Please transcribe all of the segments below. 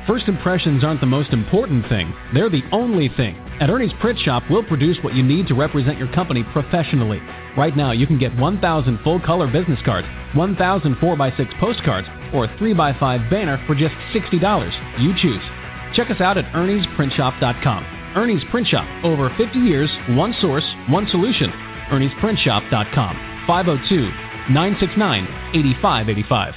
First impressions aren't the most important thing. They're the only thing. At Ernie's Print Shop, we'll produce what you need to represent your company professionally. Right now, you can get 1,000 full-color business cards, 1,000 4x6 postcards, or a 3x5 banner for just $60. You choose. Check us out at Ernie'sPrintShop.com. Ernie's Print Shop. Over 50 years, one source, one solution. Ernie'sPrintShop.com. 502-969-8585.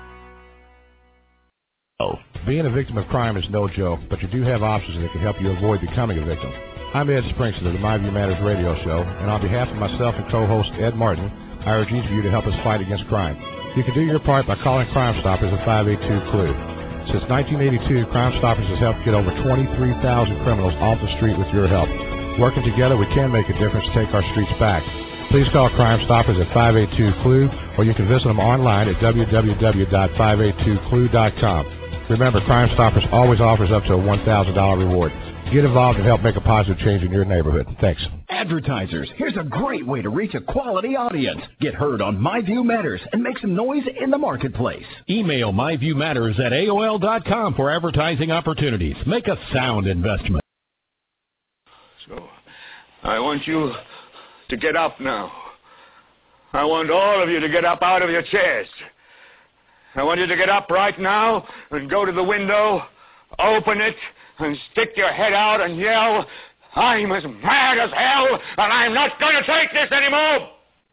Being a victim of crime is no joke, but you do have options that can help you avoid becoming a victim. I'm Ed Springston of the My View Matters radio show, and on behalf of myself and co-host Ed Martin, I urge each of you to help us fight against crime. You can do your part by calling Crime Stoppers at 582-CLUE. Since 1982, Crime Stoppers has helped get over 23,000 criminals off the street with your help. Working together, we can make a difference to take our streets back. Please call Crime Stoppers at 582-CLUE, or you can visit them online at www.582clue.com. Remember, Crime Stoppers always offers up to a $1,000 reward. Get involved and help make a positive change in your neighborhood. Thanks. Advertisers, here's a great way to reach a quality audience. Get heard on My View Matters and make some noise in the marketplace. Email myviewmatters@aol.com for advertising opportunities. Make a sound investment. So, I want you to get up now. I want all of you to get up out of your chairs. I want you to get up right now and go to the window, open it, and stick your head out and yell, "I'm as mad as hell, and I'm not going to take this anymore!"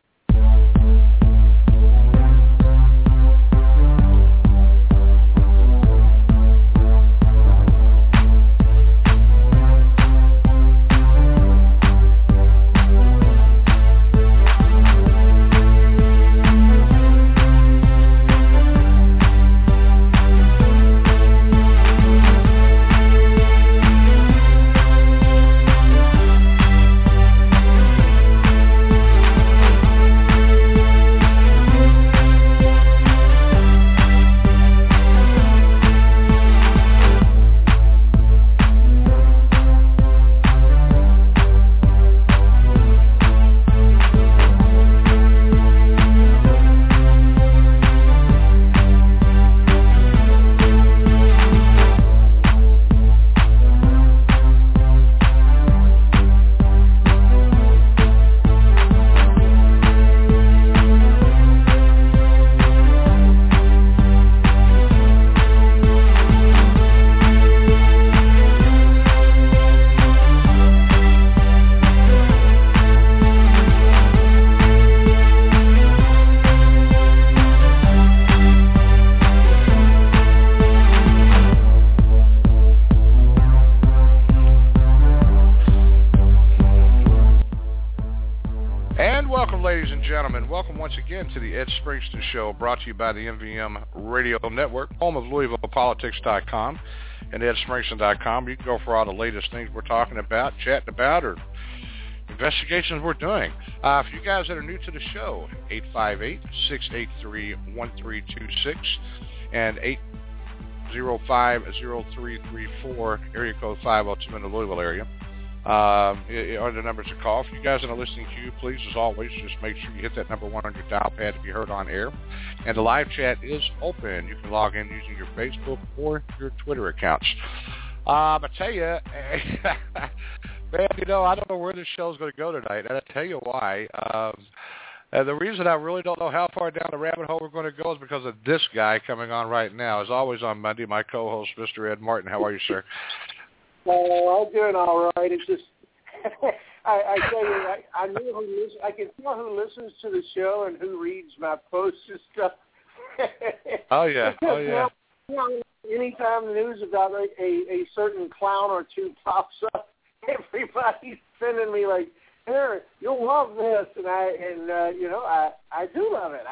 To the Ed Springston Show, brought to you by the MVM Radio Network, home of LouisvillePolitics.com and EdSpringston.com. You can go for all the latest things we're talking about, chatting about, or investigations we're doing. For you guys that are new to the show, 858-683-1326 and 805-0334, area code 502 in the Louisville area. Are the numbers to call. For you guys in the listening queue, please, as always, just make sure you hit that number 1 on your dial pad to be heard on air. And the live chat is open. You can log in using your Facebook or your Twitter accounts. I tell you, man, I don't know where this show's going to go tonight, and I'll tell you why. The reason I really don't know how far down the rabbit hole we're going to go is because of this guy coming on right now. As always on Monday, my co-host, Mr. Ed Martin. How are you, sir? Oh, I'm doing all right. It's just, I tell you, I know I can tell who listens to the show and who reads my posts and stuff. Oh yeah, Now, anytime the news about a certain clown or two pops up, everybody's sending me like, "Here, you'll love this," and I do love it.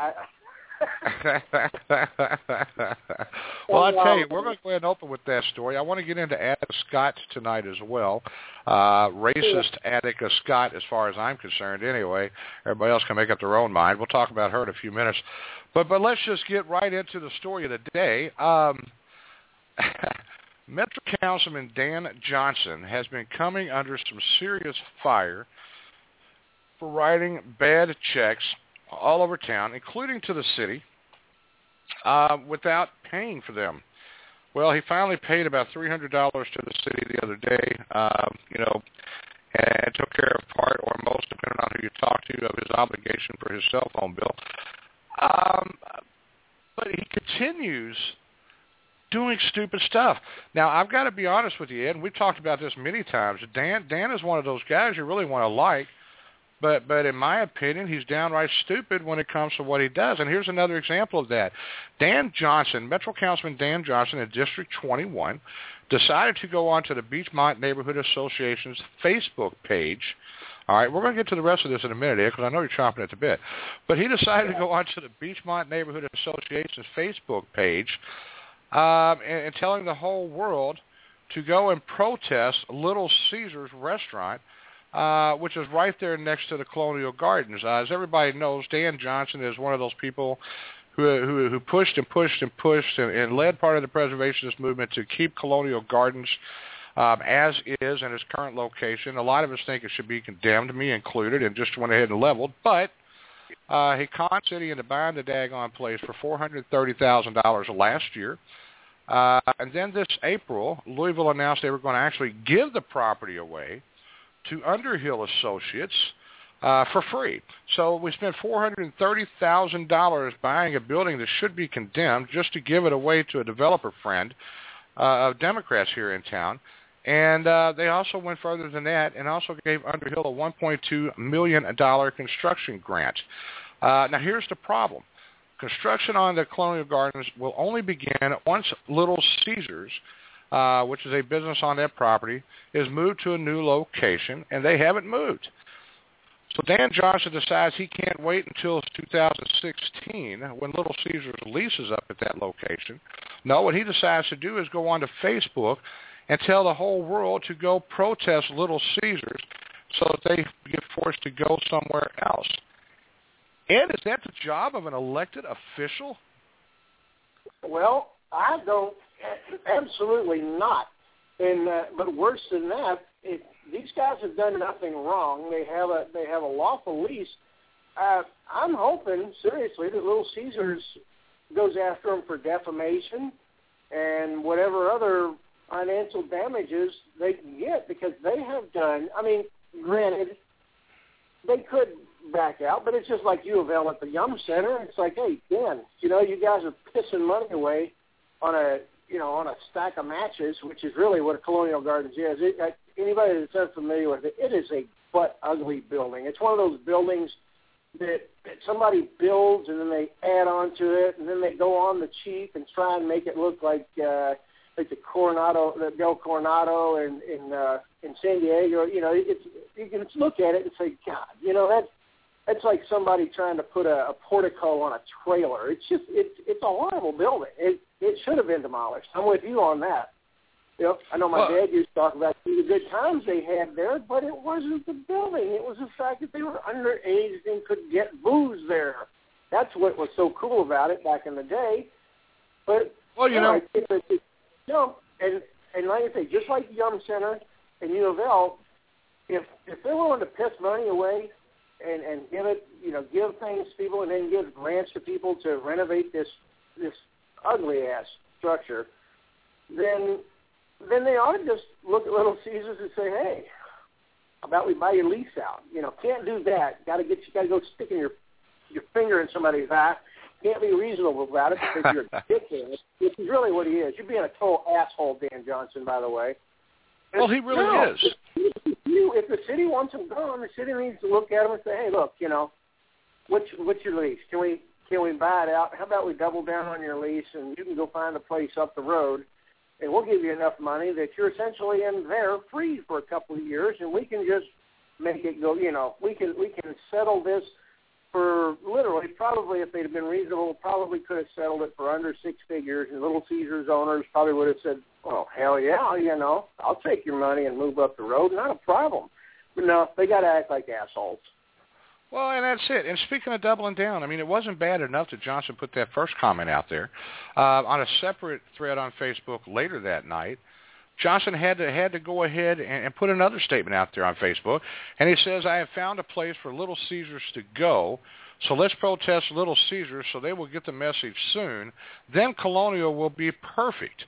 Well, I tell you, we're going to go ahead and open with that story. I want to get into Attica Scott tonight as well. Racist Attica Scott, as far as I'm concerned, anyway. Everybody else can make up their own mind. We'll talk about her in a few minutes. But let's just get right into the story of the day. Metro Councilman Dan Johnson has been coming under some serious fire for writing bad checks all over town, including to the city, without paying for them. Well, he finally paid about $300 to the city the other day, and took care of part or most, depending on who you talk to, of his obligation for his cell phone bill. But he continues doing stupid stuff. Now, I've got to be honest with you, Ed, and we've talked about this many times. Dan is one of those guys you really want to like, but in my opinion, he's downright stupid when it comes to what he does. And here's another example of that. Dan Johnson, Metro Councilman Dan Johnson in District 21, decided to go onto the Beachmont Neighborhood Association's Facebook page. All right, we're going to get to the rest of this in a minute, Ed, because I know you're chomping at the bit. But he decided to go onto the Beachmont Neighborhood Association's Facebook page and telling the whole world to go and protest Little Caesars restaurant, which is right there next to the Colonial Gardens. As everybody knows, Dan Johnson is one of those people who pushed and pushed and pushed and led part of the preservationist movement to keep Colonial Gardens as is in its current location. A lot of us think it should be condemned, me included, and just went ahead and leveled. But he conned City into buying the daggone place for $430,000 last year. And then this April, Louisville announced they were going to actually give the property away to Underhill Associates for free. So we spent $430,000 buying a building that should be condemned just to give it away to a developer friend of Democrats here in town. And they also went further than that and also gave Underhill a $1.2 million construction grant. Now, here's the problem. Construction on the Colonial Gardens will only begin once Little Caesars, which is a business on that property, is moved to a new location, and they haven't moved. So Dan Johnson decides he can't wait until 2016 when Little Caesars leases up at that location. No, what he decides to do is go onto Facebook and tell the whole world to go protest Little Caesars so that they get forced to go somewhere else. And is that the job of an elected official? Well, I don't. Absolutely not. And but worse than that, these guys have done nothing wrong. They have a lawful lease. I'm hoping seriously that Little Caesars goes after them for defamation and whatever other financial damages they can get, because they have done. I mean, granted, they could back out, but it's just like U of L at the Yum Center. It's like, hey, Dan, you guys are pissing money away on a stack of matches, which is really what a Colonial Gardens is. Anybody that's unfamiliar with it, it is a butt ugly building. It's one of those buildings that somebody builds and then they add on to it, and then they go on the cheap and try and make it look like the Del Coronado in San Diego. You can look at it and say, God, that's like somebody trying to put a portico on a trailer. It's a horrible building. It should have been demolished. I'm with you on that. I know my dad used to talk about the good times they had there, but it wasn't the building. It was the fact that they were underage and could get booze there. That's what was so cool about it back in the day. But and like I say, just like the Yum Center and U of L, if they're willing to piss money away and give it, give things to people and then give grants to people to renovate this ugly ass structure, then they ought to just look at Little Caesars and say, hey, how about we buy your lease out? Can't do that. Got to go sticking your finger in somebody's eye. Can't be reasonable about it because you're a dickhead, which is really what he is. You're being a total asshole, Dan Johnson, by the way. Well, he really is. If the city wants him gone, the city needs to look at him and say, hey, look, what's your lease? Can we buy it out? How about we double down on your lease and you can go find a place up the road, and we'll give you enough money that you're essentially in there free for a couple of years, and we can just make it go, we can settle this for literally, probably if they'd have been reasonable, probably could have settled it for under six figures, and Little Caesars owners probably would have said, well, hell yeah, I'll take your money and move up the road, not a problem. But no, they got to act like assholes. Well, and that's it. And speaking of doubling down, I mean, it wasn't bad enough that Johnson put that first comment out there. On a separate thread on Facebook later that night, Johnson had to go ahead and put another statement out there on Facebook, and he says, I have found a place for Little Caesars to go, so let's protest Little Caesars so they will get the message soon. Then Colonial will be perfect.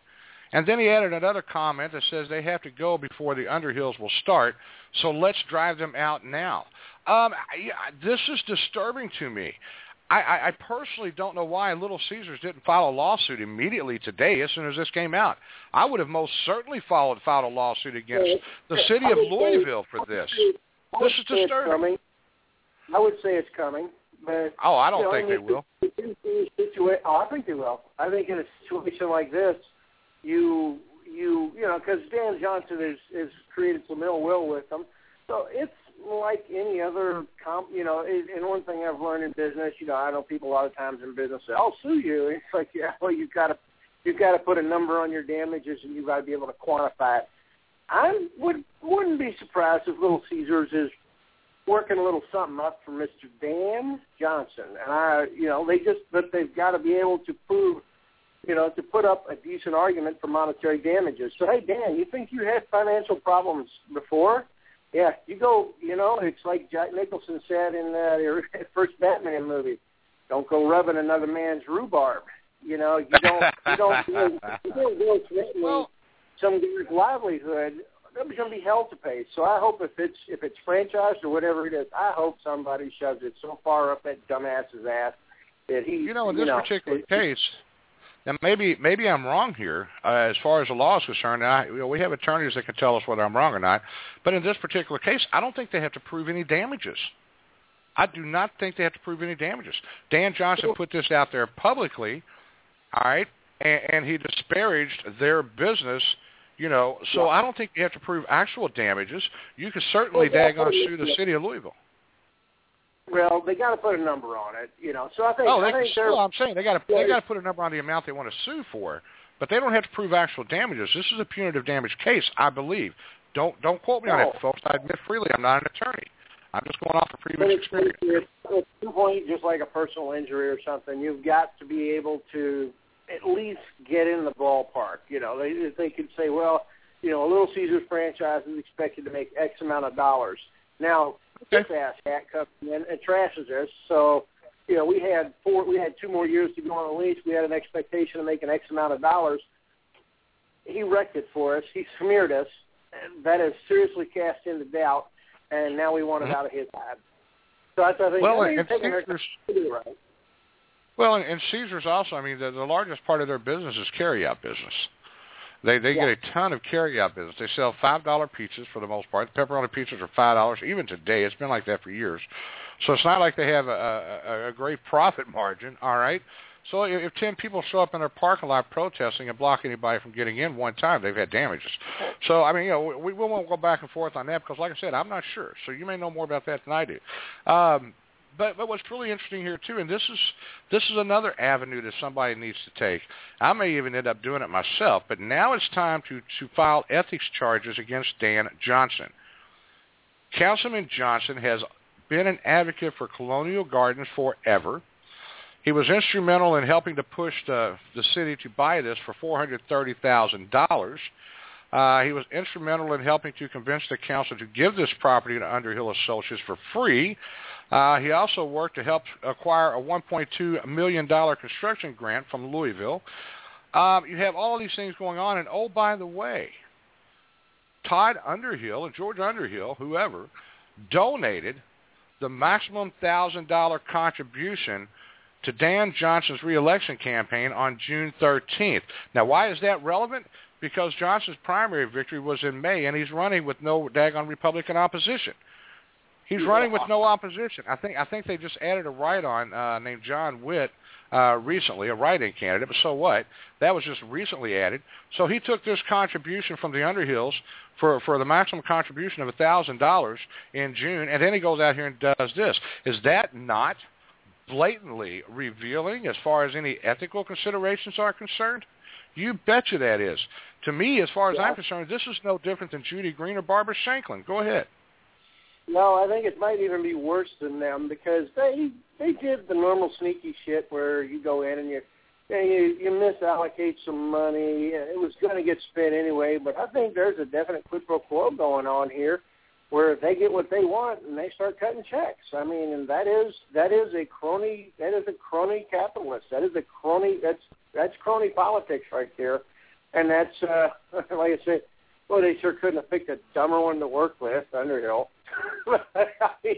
And then he added another comment that says they have to go before the Underhills will start, so let's drive them out now. This is disturbing to me. I personally don't know why Little Caesars didn't file a lawsuit immediately today as soon as this came out. I would have most certainly filed a lawsuit against the city of Louisville for this. This is disturbing. I would say it's coming. But, I don't think they will. I think they will. I think in a situation like this, you know, because Dan Johnson has created some ill will with them. So it's like any other, and one thing I've learned in business, I know people a lot of times in business say, I'll sue you. It's like, well, you've got to put a number on your damages, and you've got to be able to quantify it. I wouldn't be surprised if Little Caesars is working a little something up for Mr. Dan Johnson, and but they've got to be able to prove, to put up a decent argument for monetary damages. So, hey, Dan, you think you had financial problems before? Yeah, you go, it's like Jack Nicholson said in the first Batman movie, don't go rubbing another man's rhubarb. You don't go threatening some guy's livelihood. There's going to be hell to pay. So I hope if it's franchised or whatever it is, I hope somebody shoves it so far up that dumbass's ass that he. In this particular case, now maybe I'm wrong here as far as the law is concerned. We have attorneys that can tell us whether I'm wrong or not. But in this particular case, I don't think they have to prove any damages. I do not think they have to prove any damages. Dan Johnson put this out there publicly, all right, and he disparaged their business. So I don't think you have to prove actual damages. You can certainly daggone sue the city of Louisville. Well, they got to put a number on it, So I think. I'm saying they got to put a number on the amount they want to sue for, but they don't have to prove actual damages. This is a punitive damage case, I believe. Don't quote me on it, folks. I admit freely, I'm not an attorney. I'm just going off of previous experience. It's just like a personal injury or something. You've got to be able to at least get in the ballpark. They could say, well, a Little Caesars franchise is expected to make X amount of dollars. Now, this ass hat comes in and trashes us. So, we had 2 more years to go on the lease. We had an expectation of making X amount of dollars. He wrecked it for us. He smeared us. And that has seriously cast into doubt. And now we want it out of his hand. So I think right. Well, and Caesars also, the largest part of their business is carry-out business. They get a ton of carry-out business. They sell $5 pizzas for the most part. The pepperoni pizzas are $5. Even today, it's been like that for years. So it's not like they have a great profit margin, all right? So if 10 people show up in their parking lot protesting and block anybody from getting in one time, they've had damages. So, we won't go back and forth on that because, like I said, I'm not sure. So you may know more about that than I do. But what's really interesting here, too, and this is another avenue that somebody needs to take. I may even end up doing it myself, but now it's time to file ethics charges against Dan Johnson. Councilman Johnson has been an advocate for Colonial Gardens forever. He was instrumental in helping to push the city to buy this for $430,000. He was instrumental in helping to convince the council to give this property to Underhill Associates for free. He also worked to help acquire a $1.2 million construction grant from Louisville. You have all of these things going on, and oh, by the way, Todd Underhill and George Underhill, whoever, donated the maximum $1,000 contribution to Dan Johnson's reelection campaign on June 13th. Now, why is that relevant? Because Johnson's primary victory was in May, and he's running with no daggone Republican opposition. He's running with no opposition. I think they just added a write-on named John Witt recently, a write-in candidate, but so what? That was just recently added. So he took this contribution from the Underhills for the maximum contribution of $1,000 in June, and then he goes out here and does this. Is that not blatantly revealing as far as any ethical considerations are concerned? You betcha that is. To me, as far as I'm concerned, this is no different than Judy Green or Barbara Shanklin. Go ahead. No, I think it might even be worse than them because they did the normal sneaky shit where you go in and you misallocate some money. It was going to get spent anyway, but I think there's a definite quid pro quo going on here where they get what they want and they start cutting checks. And that is a crony capitalist. That's crony politics right there. And that's, like I said, well, they sure couldn't have picked a dumber one to work with, Underhill. I mean,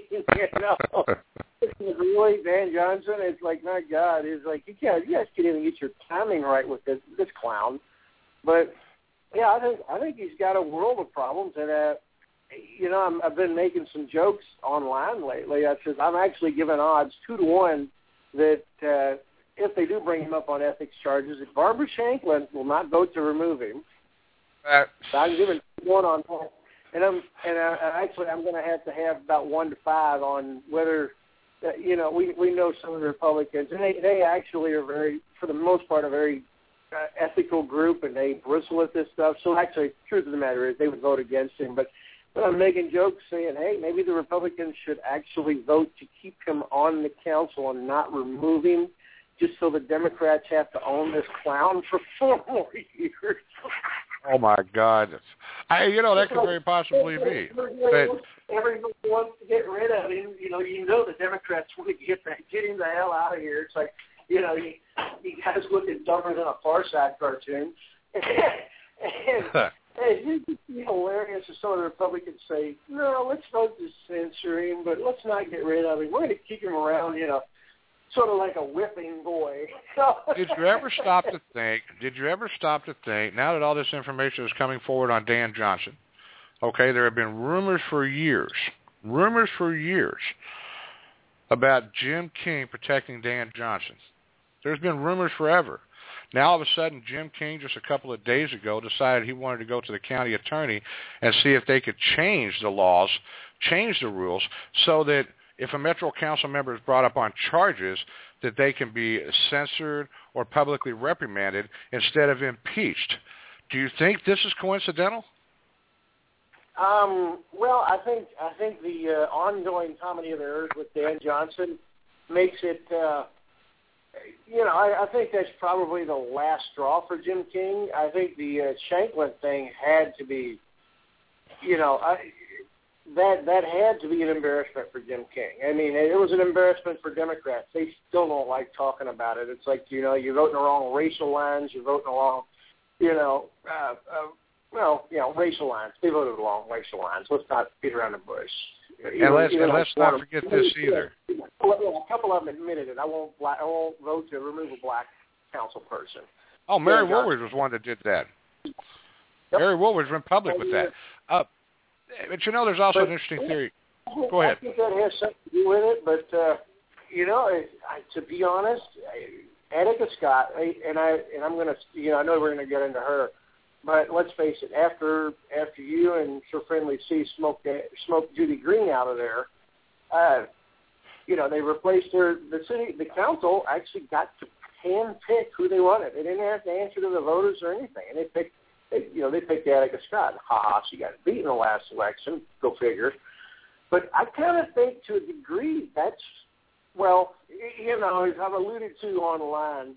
really, Dan Johnson, it's like, my God, it's like, you guys can't even get your timing right with this clown. But, yeah, I think he's got a world of problems. And, I've been making some jokes online lately. I said, I'm actually giving odds 2-1 that if they do bring him up on ethics charges, that Barbara Shanklin will not vote to remove him. So I'm giving 1 on that. And I'm going to have about 1 to 5 on whether, we know some of the Republicans, and they actually are very, for the most part, a very ethical group, and they bristle at this stuff. So actually, the truth of the matter is they would vote against him. But I'm making jokes saying, hey, maybe the Republicans should actually vote to keep him on the council and not remove him, just so the Democrats have to own this clown for 4 more years. Oh, my God. That could very possibly be. Everybody wants to get rid of him. The Democrats want to get him the hell out of here. It's like, he guys looking dumber than a Far Side cartoon. And it's hilarious if some of the Republicans say, no, let's vote to censor him, but let's not get rid of him. We're going to keep him around, sort of like a whipping boy. Did you ever stop to think, now that all this information is coming forward on Dan Johnson, okay, there have been rumors for years about Jim King protecting Dan Johnson. There's been rumors forever. Now, all of a sudden, Jim King, just a couple of days ago, decided he wanted to go to the county attorney and see if they could change the laws, change the rules, so that if a Metro Council member is brought up on charges, that they can be censored or publicly reprimanded instead of impeached. Do you think this is coincidental? Well, I think the ongoing comedy of errors with Dan Johnson makes it, I think that's probably the last straw for Jim King. I think the Shanklin thing had to be, that had to be an embarrassment for Jim King. I mean, it was an embarrassment for Democrats. They still don't like talking about it. It's like, you're voting along racial lines, you're voting along, racial lines. They voted along racial lines. Let's not beat around the bush. And let's not forget this either. A couple of them admitted it. I won't vote to remove a black council person. Oh, Mary Woolridge was one that did that. Yep. Mary Woolridge went public with that. But there's also an interesting theory. Go ahead. I think that has something to do with it, but to be honest, Attica Scott, and I'm going to, I know we're going to get into her, but let's face it, after you and Sir Friendly C smoked Judy Green out of there, they replaced her. The council actually got to hand-pick who they wanted. They didn't have to answer to the voters or anything, and they picked Attica Scott. She got beat in the last election. Go figure. But I kind of think, to a degree, that's, as I've alluded to online,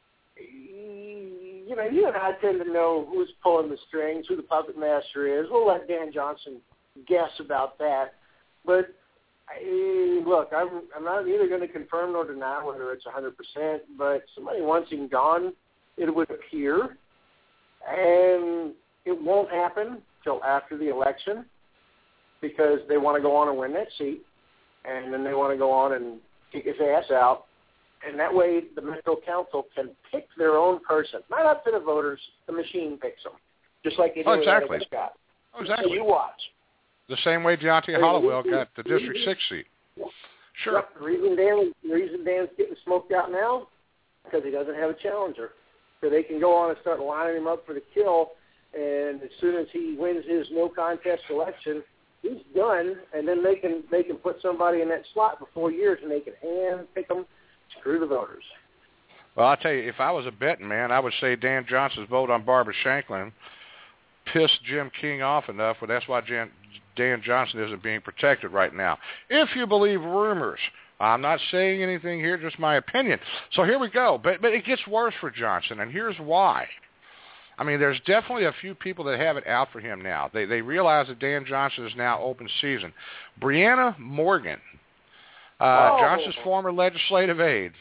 you and I tend to know who's pulling the strings, who the puppet master is. We'll let Dan Johnson guess about that. But, look, I'm not either going to confirm nor deny whether it's 100%, but somebody wants him gone, it would appear. And it won't happen till after the election because they want to go on and win that seat, and then they want to go on and kick his ass out. And that way the Metro Council can pick their own person. Not up to the voters. The machine picks them, just like they do with Attica Scott. Oh, exactly. So you watch. The same way Deontay Hollowell got the District 6 seat. Sure. Yep. The reason Dan's getting smoked out now because he doesn't have a challenger. So they can go on and start lining him up for the kill, and as soon as he wins his no contest election, he's done, and then they can put somebody in that slot for 4 years, and they can hand pick them, screw the voters. Well, I'll tell you, if I was a betting man, I would say Dan Johnson's vote on Barbara Shanklin pissed Jim King off enough, but that's why Dan Johnson isn't being protected right now. If you believe rumors. I'm not saying anything here, just my opinion. So here we go. But it gets worse for Johnson, and here's why. I mean, there's definitely a few people that have it out for him now. They realize that Dan Johnson is now open season. Brianna Morgan, Johnson's former legislative aide,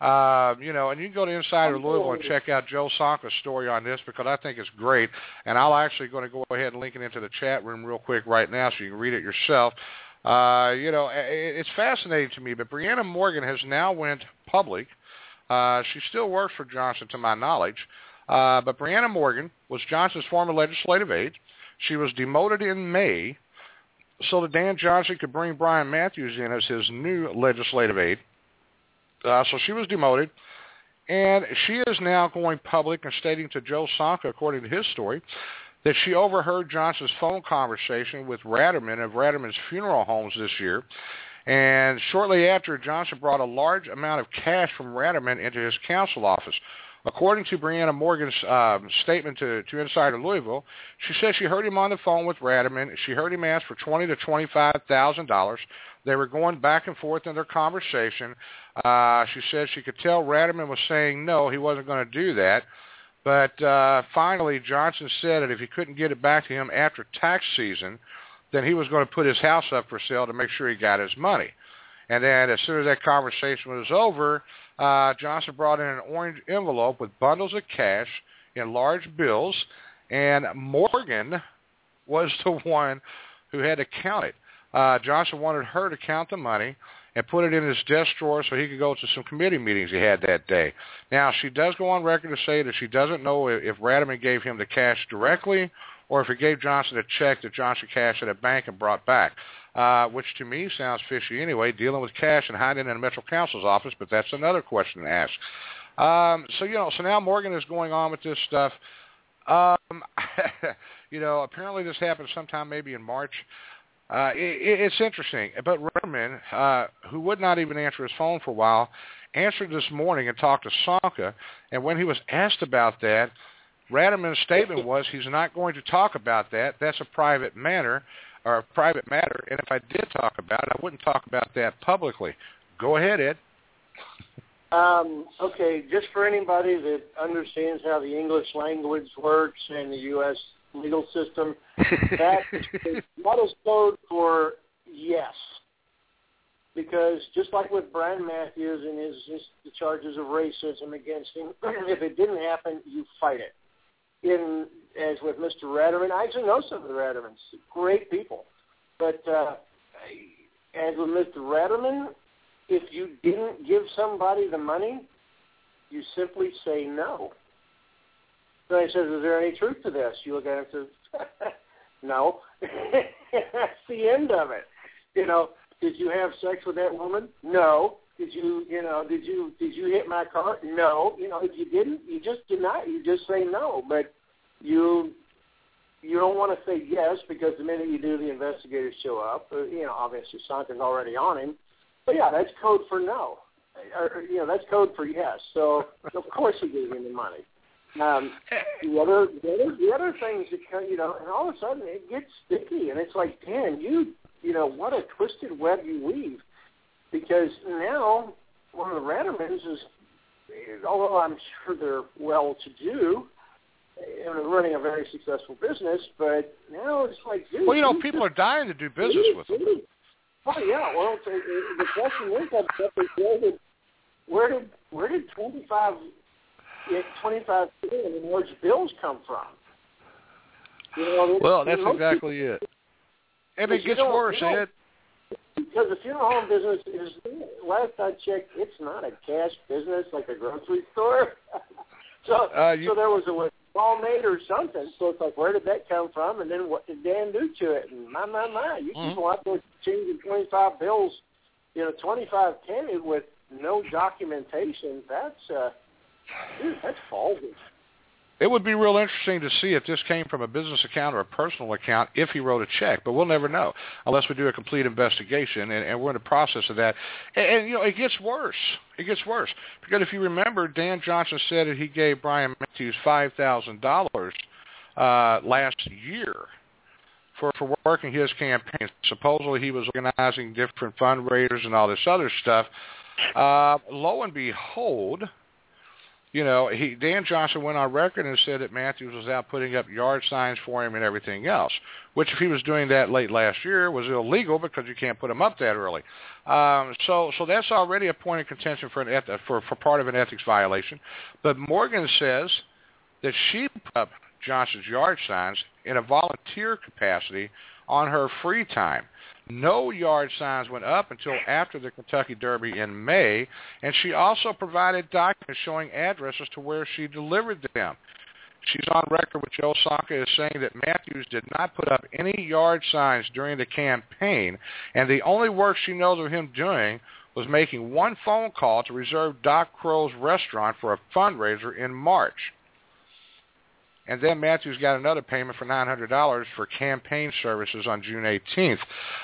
And you can go to Insider Louisville and check out Joe Sonka's story on this because I think it's great. And I'll actually going to go ahead and link it into the chat room real quick right now so you can read it yourself. It's fascinating to me, but Brianna Morgan has now went public. She still works for Johnson, to my knowledge. But Brianna Morgan was Johnson's former legislative aide. She was demoted in May so that Dan Johnson could bring Brian Matthews in as his new legislative aide. So she was demoted, and she is now going public and stating to Joe Sonka, according to his story, that she overheard Johnson's phone conversation with Ratterman of Ratterman's funeral homes this year. And shortly after, Johnson brought a large amount of cash from Ratterman into his council office. According to Brianna Morgan's statement to Insider Louisville, she said she heard him on the phone with Ratterman. She heard him ask for $20,000 to $25,000. They were going back and forth in their conversation. She said she could tell Ratterman was saying no, he wasn't going to do that. But finally, Johnson said that if he couldn't get it back to him after tax season, then he was going to put his house up for sale to make sure he got his money. And then as soon as that conversation was over, Johnson brought in an orange envelope with bundles of cash in large bills, and Morgan was the one who had to count it. Johnson wanted her to count the money and put it in his desk drawer so he could go to some committee meetings he had that day. Now, she does go on record to say that she doesn't know if Ratterman gave him the cash directly or if he gave Johnson a check that Johnson cashed at a bank and brought back, which to me sounds fishy anyway, dealing with cash and hiding in a Metro Council's office, but that's another question to ask. So now Morgan is going on with this stuff. Apparently this happened sometime maybe in March. It's interesting, but Ratterman, who would not even answer his phone for a while, answered this morning and talked to Sonka, and when he was asked about that, Ratterman's statement was he's not going to talk about that. That's a private matter, and if I did talk about it, I wouldn't talk about that publicly. Go ahead, Ed. Okay, just for anybody that understands how the English language works in the U.S. legal system, that is code for yes. Because just like with Brian Matthews and the charges of racism against him, if it didn't happen, you fight it. As with Mr. Ratterman, I actually know some of the Rattermans, great people. But as with Mr. Ratterman, if you didn't give somebody the money, you simply say no. So he says, is there any truth to this? You look at him and say, no. That's the end of it. Did you have sex with that woman? No. Did you hit my car? No. If you didn't, you just deny. You just say no. But you don't want to say yes because the minute you do, the investigators show up. Obviously Sonka's already on him. But yeah, that's code for no. That's code for yes. So of course he gave him the money. The other things that and all of a sudden it gets sticky, and it's like, Dan, what a twisted web you weave. Because now one of the Rattermans is, although I'm sure they're well-to-do and running a very successful business, but now it's like, dude. Well, people are dying to do business with them. Oh yeah. Well, the question is, where did 25 billion in large bills come from? Well, that's exactly it. And it gets worse, Ed. Because the funeral home business is, last I checked, it's not a cash business like a grocery store. So there was a withdrawal made or something. So it's like, where did that come from? And then what did Dan do to it? And my. You people out there changing 25 bills, 25 penny with no documentation. That's ballsy. It would be real interesting to see if this came from a business account or a personal account if he wrote a check, but we'll never know unless we do a complete investigation, and we're in the process of that. And it gets worse. It gets worse. Because if you remember, Dan Johnson said that he gave Brian Matthews $5,000 last year for working his campaign. Supposedly he was organizing different fundraisers and all this other stuff. Lo and behold, Dan Johnson went on record and said that Matthews was out putting up yard signs for him and everything else, which if he was doing that late last year was illegal because you can't put them up that early. So that's already a point of contention for part of an ethics violation. But Morgan says that she put up Johnson's yard signs in a volunteer capacity on her free time. No yard signs went up until after the Kentucky Derby in May, and she also provided documents showing addresses to where she delivered them. She's on record with Joe Sonka as saying that Matthews did not put up any yard signs during the campaign, and the only work she knows of him doing was making one phone call to reserve Doc Crow's restaurant for a fundraiser in March. And then Matthews got another payment for $900 for campaign services on June 18th.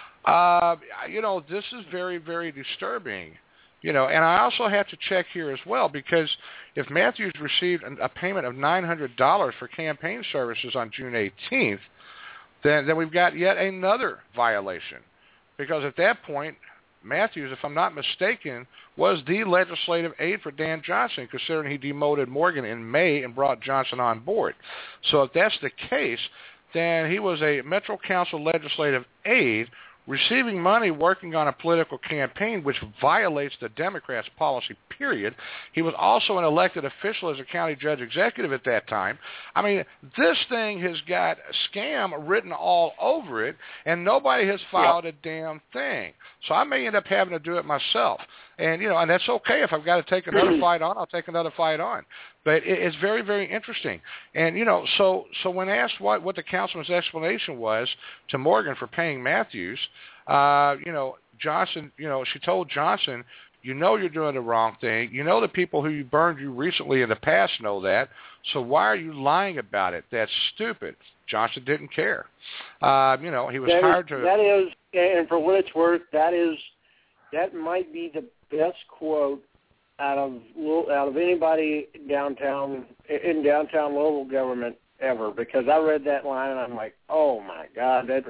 This is very, very disturbing. And I also have to check here as well, because if Matthews received a payment of $900 for campaign services on June 18th, then we've got yet another violation. Because at that point, Matthews, if I'm not mistaken, was the legislative aide for Dan Johnson, considering he demoted Morgan in May and brought Johnson on board. So if that's the case, then he was a Metro Council legislative aide receiving money working on a political campaign, which violates the Democrats' policy, period. He was also an elected official as a county judge executive at that time. I mean, this thing has got scam written all over it, and nobody has filed a damn thing. So I may end up having to do it myself. And, and that's okay. If I've got to take another fight on, I'll take another fight on. But it's very, very interesting. And, so when asked what the councilman's explanation was to Morgan for paying Matthews, Johnson, she told Johnson, you're doing the wrong thing. The people who burned you recently in the past know that. So why are you lying about it? That's stupid. Johnson didn't care. He was hired to. That is, and for what it's worth, that might be the best quote out of anybody in downtown Louisville government ever, because I read that line and I'm like, oh my God, that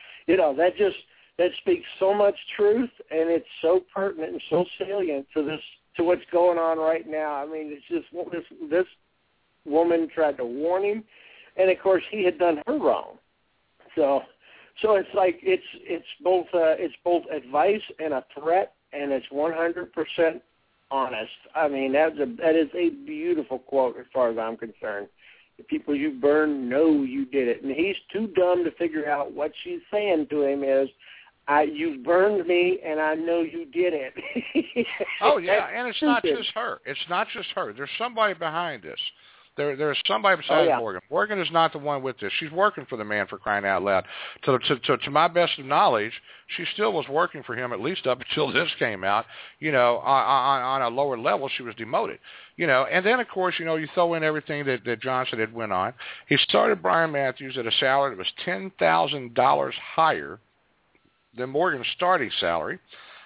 speaks so much truth, and it's so pertinent and so salient to what's going on right now. I mean, it's just this woman tried to warn him, and of course he had done her wrong. So it's like it's both advice and a threat, and it's 100% honest. I mean, that is a beautiful quote as far as I'm concerned. The people you burned know you did it. And he's too dumb to figure out what she's saying to him is, you burned me, and I know you did it. Oh, yeah, and it's not just her. It's not just her. There's somebody behind this. There's somebody besides Morgan. Morgan is not the one with this. She's working for the man, for crying out loud. To my best of knowledge, she still was working for him at least up until this came out. On a lower level, she was demoted. And then, of course, you throw in everything that Johnson had went on. He started Brian Matthews at a salary that was $10,000 higher than Morgan's starting salary.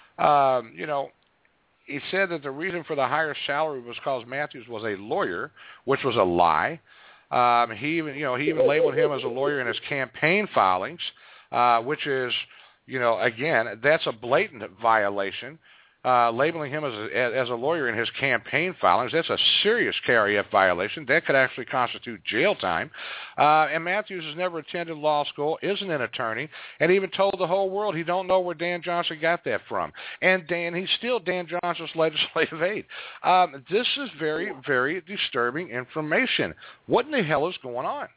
He said that the reason for the higher salary was because Matthews was a lawyer, which was a lie. He even labeled him as a lawyer in his campaign filings, which is, again, that's a blatant violation. Labeling him as a lawyer in his campaign filings, that's a serious KREF violation. That could actually constitute jail time. And Matthews has never attended law school, isn't an attorney, and even told the whole world he don't know where Dan Johnson got that from. And he's still Dan Johnson's legislative aide. This is very, very disturbing information. What in the hell is going on?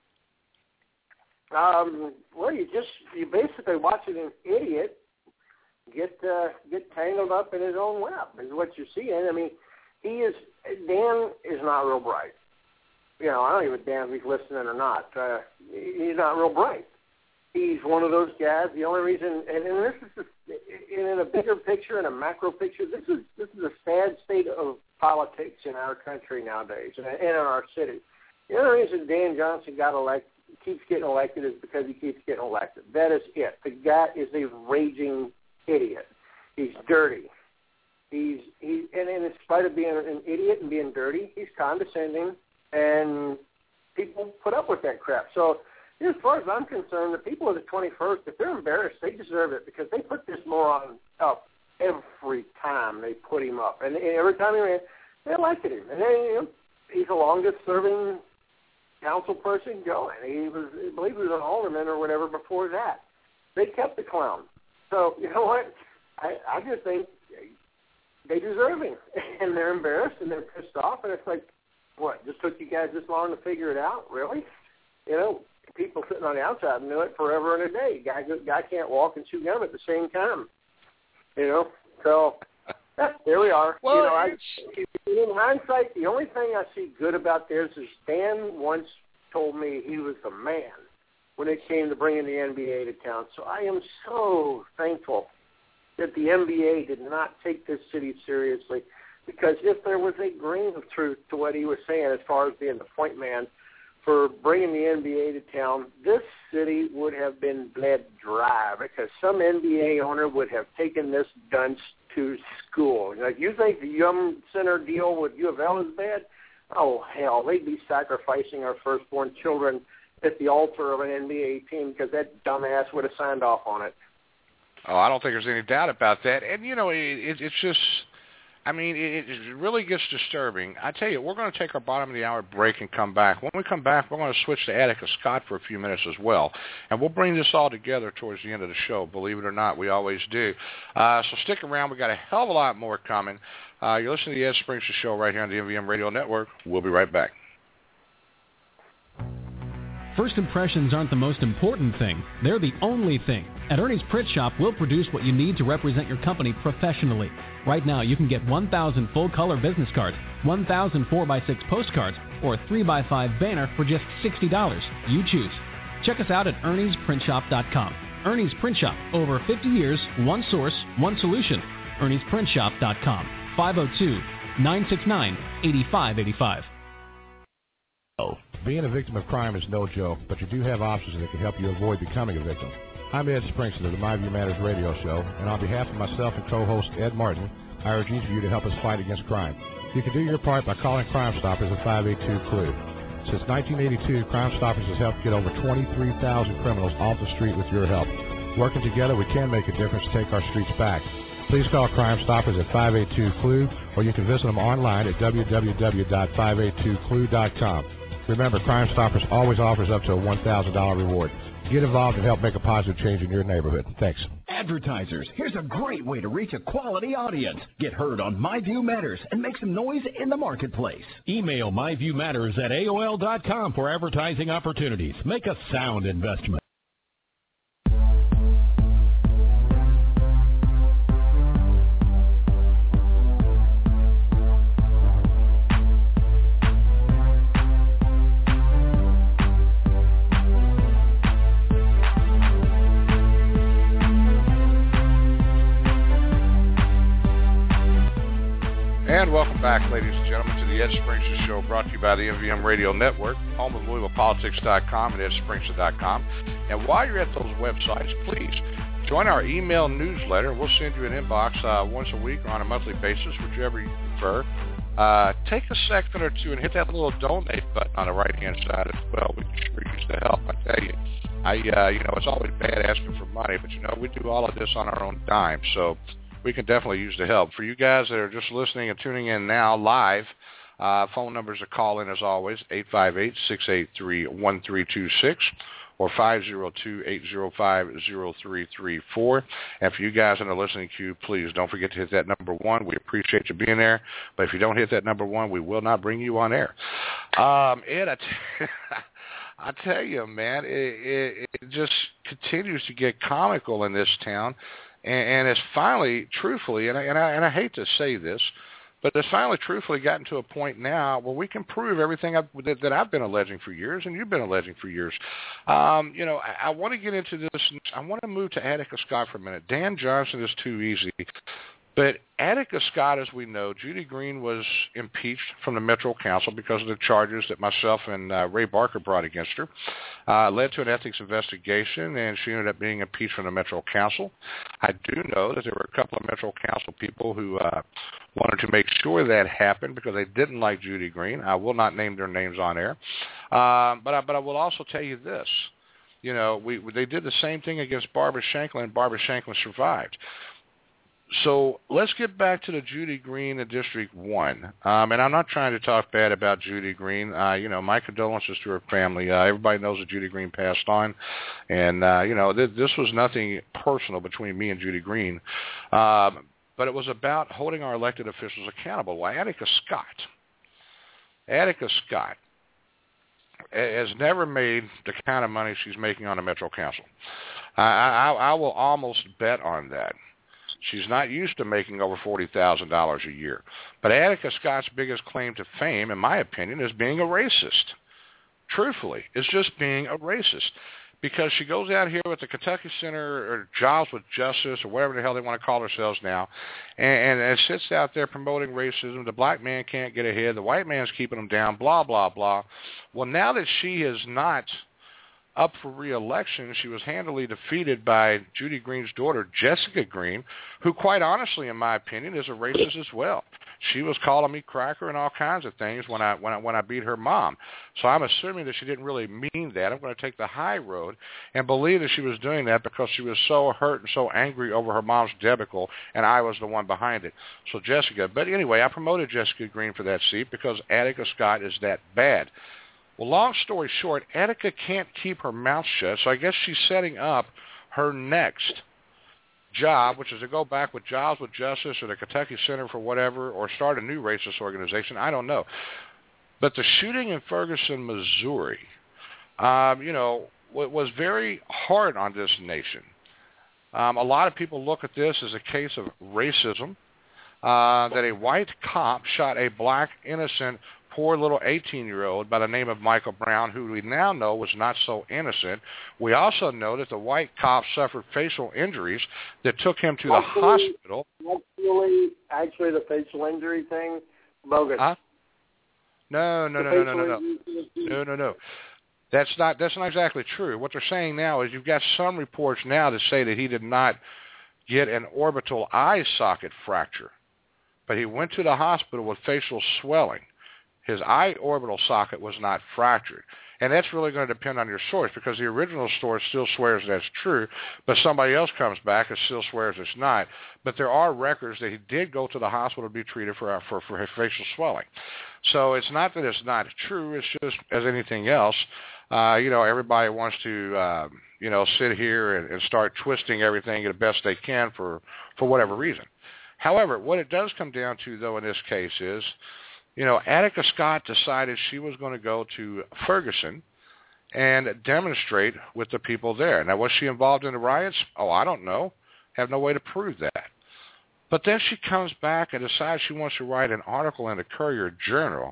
Well, you basically watching an idiot get tangled up in his own web is what you're seeing. I mean, Dan is not real bright. I don't even Dan if he's listening or not. He's not real bright. He's one of those guys. The only reason, and this is in a bigger picture, in a macro picture, this is a sad state of politics in our country nowadays and in our city. The only reason Dan Johnson keeps getting elected is because he keeps getting elected. That is it. The guy is a raging idiot. He's dirty. And in spite of being an idiot and being dirty, he's condescending, and people put up with that crap. So as far as I'm concerned, the people of the 21st, if they're embarrassed, they deserve it, because they put this moron up every time they put him up. And every time he ran, they elected him. And then, he's the longest-serving council person going. I believe he was an alderman or whatever before that. They kept the clown. So, you know what? I just think they deserve him. And they're embarrassed and they're pissed off. And it's like, what, just took you guys this long to figure it out? Really? People sitting on the outside knew it forever and a day. Guy can't walk and chew gum at the same time. So there we are. Well, in hindsight, the only thing I see good about this is Stan once told me he was the man when it came to bringing the NBA to town. So I am so thankful that the NBA did not take this city seriously, because if there was a grain of truth to what he was saying as far as being the point man for bringing the NBA to town, this city would have been bled dry, because some NBA owner would have taken this dunce to school. Like, you think the Yum Center deal with U of L is bad? Oh, hell, they'd be sacrificing our firstborn children at the altar of an NBA team because that dumbass would have signed off on it. Oh, I don't think there's any doubt about that. And, it's just, it really gets disturbing. I tell you, we're going to take our bottom of the hour break and come back. When we come back, we're going to switch to Attica Scott for a few minutes as well. And we'll bring this all together towards the end of the show. Believe it or not, we always do. So stick around. We got a hell of a lot more coming. You're listening to the Ed Springs Show right here on the MVM Radio Network. We'll be right back. First impressions aren't the most important thing. They're the only thing. At Ernie's Print Shop, we'll produce what you need to represent your company professionally. Right now, you can get 1,000 full-color business cards, 1,000 4x6 postcards, or a 3x5 banner for just $60. You choose. Check us out at Ernie'sPrintShop.com. Ernie's Print Shop. Over 50 years, one source, one solution. Ernie'sPrintShop.com. 502-969-8585. Being a victim of crime is no joke, but you do have options that can help you avoid becoming a victim. I'm Ed Springson of the My View Matters radio show, and on behalf of myself and co-host Ed Martin, I urge each of you to help us fight against crime. You can do your part by calling Crime Stoppers at 582-CLUE. Since 1982, Crime Stoppers has helped get over 23,000 criminals off the street with your help. Working together, we can make a difference to take our streets back. Please call Crime Stoppers at 582-CLUE, or you can visit them online at www.582clue.com. Remember, Crime Stoppers always offers up to a $1,000 reward. Get involved and help make a positive change in your neighborhood. Thanks. Advertisers, here's a great way to reach a quality audience. Get heard on My View Matters and make some noise in the marketplace. Email myviewmatters@aol.com for advertising opportunities. Make a sound investment. And welcome back, ladies and gentlemen, to the Ed Springster Show, brought to you by the MVM Radio Network, home of LouisvillePolitics.com and EdSpringster.com. And while you're at those websites, please join our email newsletter. We'll send you an inbox once a week or on a monthly basis, whichever you prefer. Take a second or two and hit that little donate button on the right-hand side as well. We can sure use the help. I tell you, it's always bad asking for money, but we do all of this on our own dime. So we can definitely use the help. For you guys that are just listening and tuning in now live, phone numbers to call in as always, 858-683-1326 or 502-805-0334. And for you guys in the listening queue, please don't forget to hit that number 1. We appreciate you being there. But if you don't hit that number 1, we will not bring you on air. Ed, I tell you, man, it just continues to get comical in this town. And it's finally, truthfully, and I hate to say this, but it's finally, truthfully, gotten to a point now where we can prove everything that I've been alleging for years and you've been alleging for years. I want to get into this. I want to move to Attica Scott for a minute. Dan Johnson is too easy. But Attica Scott, as we know, Judy Green was impeached from the Metro Council because of the charges that myself and Ray Barker brought against her. Led to an ethics investigation, and she ended up being impeached from the Metro Council. I do know that there were a couple of Metro Council people who wanted to make sure that happened because they didn't like Judy Green. I will not name their names on air. But I will also tell you this. They did the same thing against Barbara Shanklin, and Barbara Shanklin survived. So let's get back to the Judy Green in District 1. And I'm not trying to talk bad about Judy Green. My condolences to her family. Everybody knows that Judy Green passed on. And, this was nothing personal between me and Judy Green. But it was about holding our elected officials accountable. Well, Attica Scott has never made the kind of money she's making on the Metro Council. I will almost bet on that. She's not used to making over $40,000 a year. But Attica Scott's biggest claim to fame, in my opinion, is being a racist. Truthfully, it's just being a racist. Because she goes out here with the Kentucky Center or Jobs with Justice or whatever the hell they want to call themselves now, and sits out there promoting racism. The black man can't get ahead. The white man's keeping him down, blah, blah, blah. Well, now that she is not up for re-election, she was handily defeated by Judy Green's daughter, Jessica Green, who quite honestly, in my opinion, is a racist as well. She was calling me cracker and all kinds of things when I beat her mom. So I'm assuming that she didn't really mean that. I'm going to take the high road and believe that she was doing that because she was so hurt and so angry over her mom's debacle, and I was the one behind it. So Jessica. But anyway, I promoted Jessica Green for that seat because Attica Scott is that bad. Well, long story short, Attica can't keep her mouth shut, so I guess she's setting up her next job, which is to go back with Jobs with Justice or the Kentucky Center for whatever, or start a new racist organization. I don't know. But the shooting in Ferguson, Missouri, was very hard on this nation. A lot of people look at this as a case of racism, that a white cop shot a black, innocent, poor little 18-year-old by the name of Michael Brown, who we now know was not so innocent. We also know that the white cop suffered facial injuries that took him to the hospital. Actually, the facial injury thing, bogus. Huh? No. That's not exactly true. What they're saying now is you've got some reports now that say that he did not get an orbital eye socket fracture, but he went to the hospital with facial swelling. His eye orbital socket was not fractured. And that's really going to depend on your source, because the original source still swears that's true, but somebody else comes back and still swears it's not. But there are records that he did go to the hospital to be treated for his facial swelling. So it's not that it's not true. It's just, as anything else, everybody wants to, sit here and start twisting everything the best they can for whatever reason. However, what it does come down to, though, in this case is, Attica Scott decided she was going to go to Ferguson and demonstrate with the people there. Now, was she involved in the riots? Oh, I don't know. Have no way to prove that. But then she comes back and decides she wants to write an article in the Courier Journal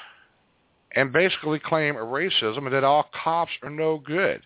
and basically claim racism and that all cops are no good.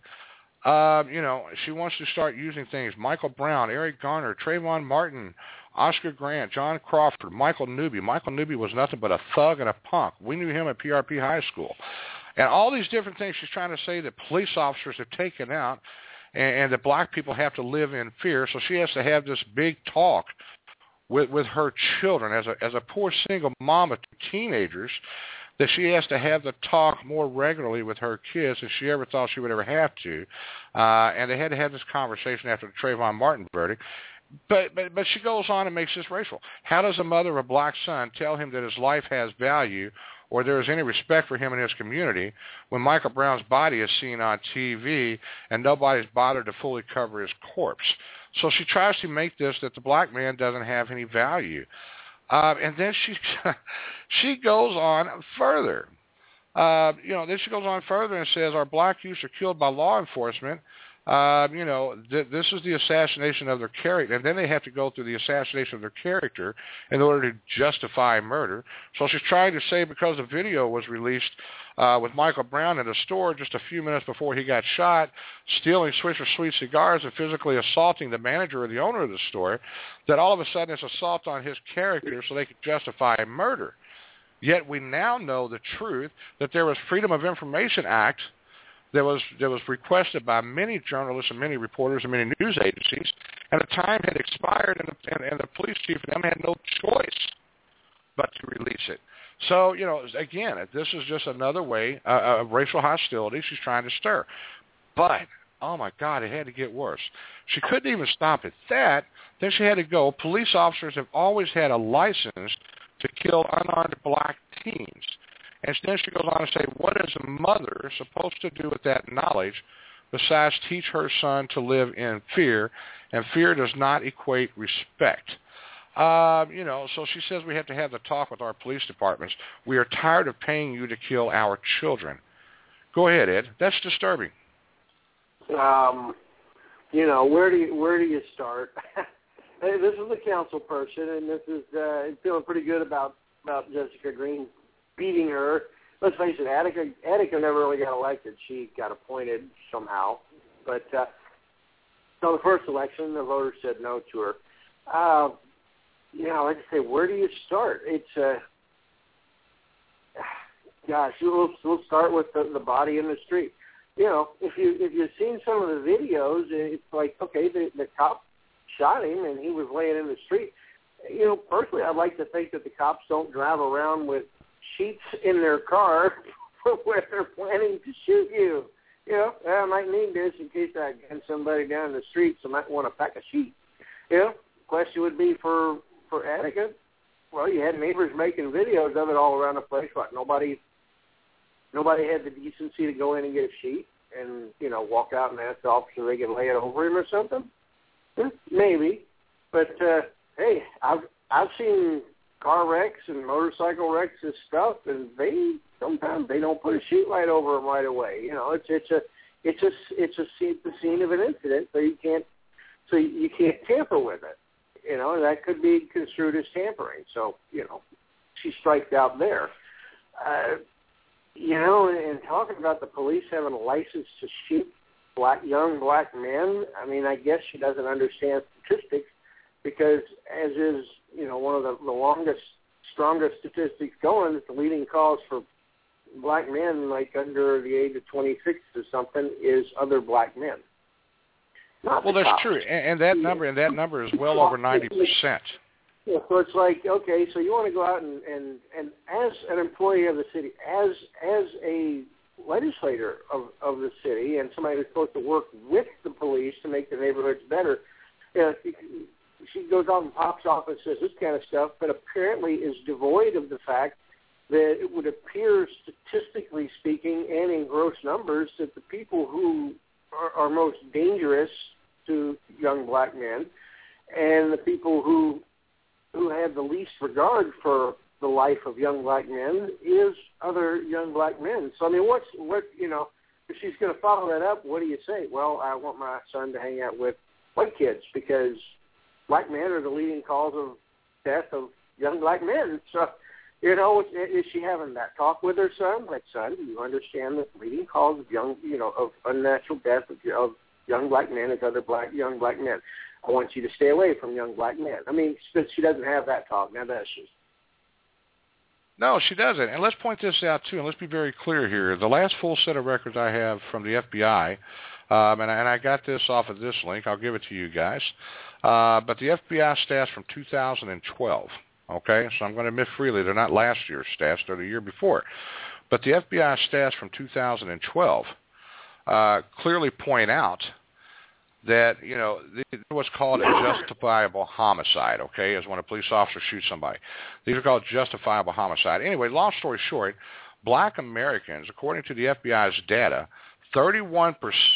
She wants to start using things. Michael Brown, Eric Garner, Trayvon Martin, Oscar Grant, John Crawford, Michael Newby. Michael Newby was nothing but a thug and a punk. We knew him at PRP High School. And all these different things she's trying to say that police officers have taken out and that black people have to live in fear. So she has to have this big talk with her children as a poor single mom of teenagers, that she has to have the talk more regularly with her kids than she ever thought she would ever have to. And they had to have this conversation after the Trayvon Martin verdict. But she goes on and makes this racial. How does a mother of a black son tell him that his life has value or there is any respect for him in his community when Michael Brown's body is seen on TV and nobody's bothered to fully cover his corpse? So she tries to make this that the black man doesn't have any value. And then she goes on further. Then she goes on further and says, our black youths are killed by law enforcement. This is the assassination of their character, and then they have to go through the assassination of their character in order to justify murder. So she's trying to say, because the video was released with Michael Brown in a store just a few minutes before he got shot, stealing Swisher Sweet cigars and physically assaulting the manager or the owner of the store, that all of a sudden it's assault on his character so they could justify murder. Yet we now know the truth, that there was Freedom of Information Act that was requested by many journalists and many reporters and many news agencies, and the time had expired, and the police chief and them had no choice but to release it. So, again, this is just another way of racial hostility she's trying to stir. But oh, my God, it had to get worse. She couldn't even stop at that. Then she had to go. Police officers have always had a license to kill unarmed black teens. And then she goes on to say, what is a mother supposed to do with that knowledge besides teach her son to live in fear? And fear does not equate respect. So she says we have to have the talk with our police departments. We are tired of paying you to kill our children. Go ahead, Ed. That's disturbing. Where do you start? This is a council person, and this is feeling pretty good about Jessica Green beating her. Let's face it, Attica never really got elected. She got appointed somehow. But so the first election, the voters said no to her. Like I say, where do you start? It's we'll start with the body in the street. If you've seen some of the videos, it's like, okay, the cop shot him and he was laying in the street. Personally, I'd like to think that the cops don't drive around with sheets in their car where they're planning to shoot you. I might need this in case I gun somebody down in the street, so I might want to pack a sheet. Question would be for Attica. Well, you had neighbors making videos of it all around the place. What, nobody had the decency to go in and get a sheet and, walk out and ask the officer they could lay it over him or something? Maybe. But, hey, I've seen car wrecks and motorcycle wrecks and stuff, and sometimes they don't put a sheet light over them right away. It's the scene of an incident, so you can't tamper with it. That could be construed as tampering. So, she striked out there. And talking about the police having a license to shoot young black men, I mean, I guess she doesn't understand statistics because, as is, one of the longest, strongest statistics going, the leading cause for black men, like under the age of 26 or something, is other black men. Well, that's true, and that number is well over 90%. Yeah, so it's like, okay, so you want to go out and as an employee of the city, as a legislator of the city, and somebody who's supposed to work with the police to make the neighborhoods better, she goes out and pops off and says this kind of stuff, but apparently is devoid of the fact that it would appear, statistically speaking, and in gross numbers, that the people who are most dangerous to young black men and the people who have the least regard for the life of young black men is other young black men. So, I mean, if she's going to follow that up, what do you say? Well, I want my son to hang out with white kids because black men are the leading cause of death of young black men. So, is she having that talk with her son? Like, son, do you understand the leading cause of unnatural death of young black men is other young black men? I want you to stay away from young black men. I mean, she doesn't have that talk now, does she? No, she doesn't. And let's point this out, too, and let's be very clear here. The last full set of records I have from the FBI, and I got this off of this link. I'll give it to you guys. But the FBI stats from 2012, okay? So I'm going to admit freely they're not last year's stats. They're the year before. But the FBI stats from 2012 clearly point out that, what's called a justifiable homicide, okay, is when a police officer shoots somebody. These are called justifiable homicide. Anyway, long story short, black Americans, according to the FBI's data, 31%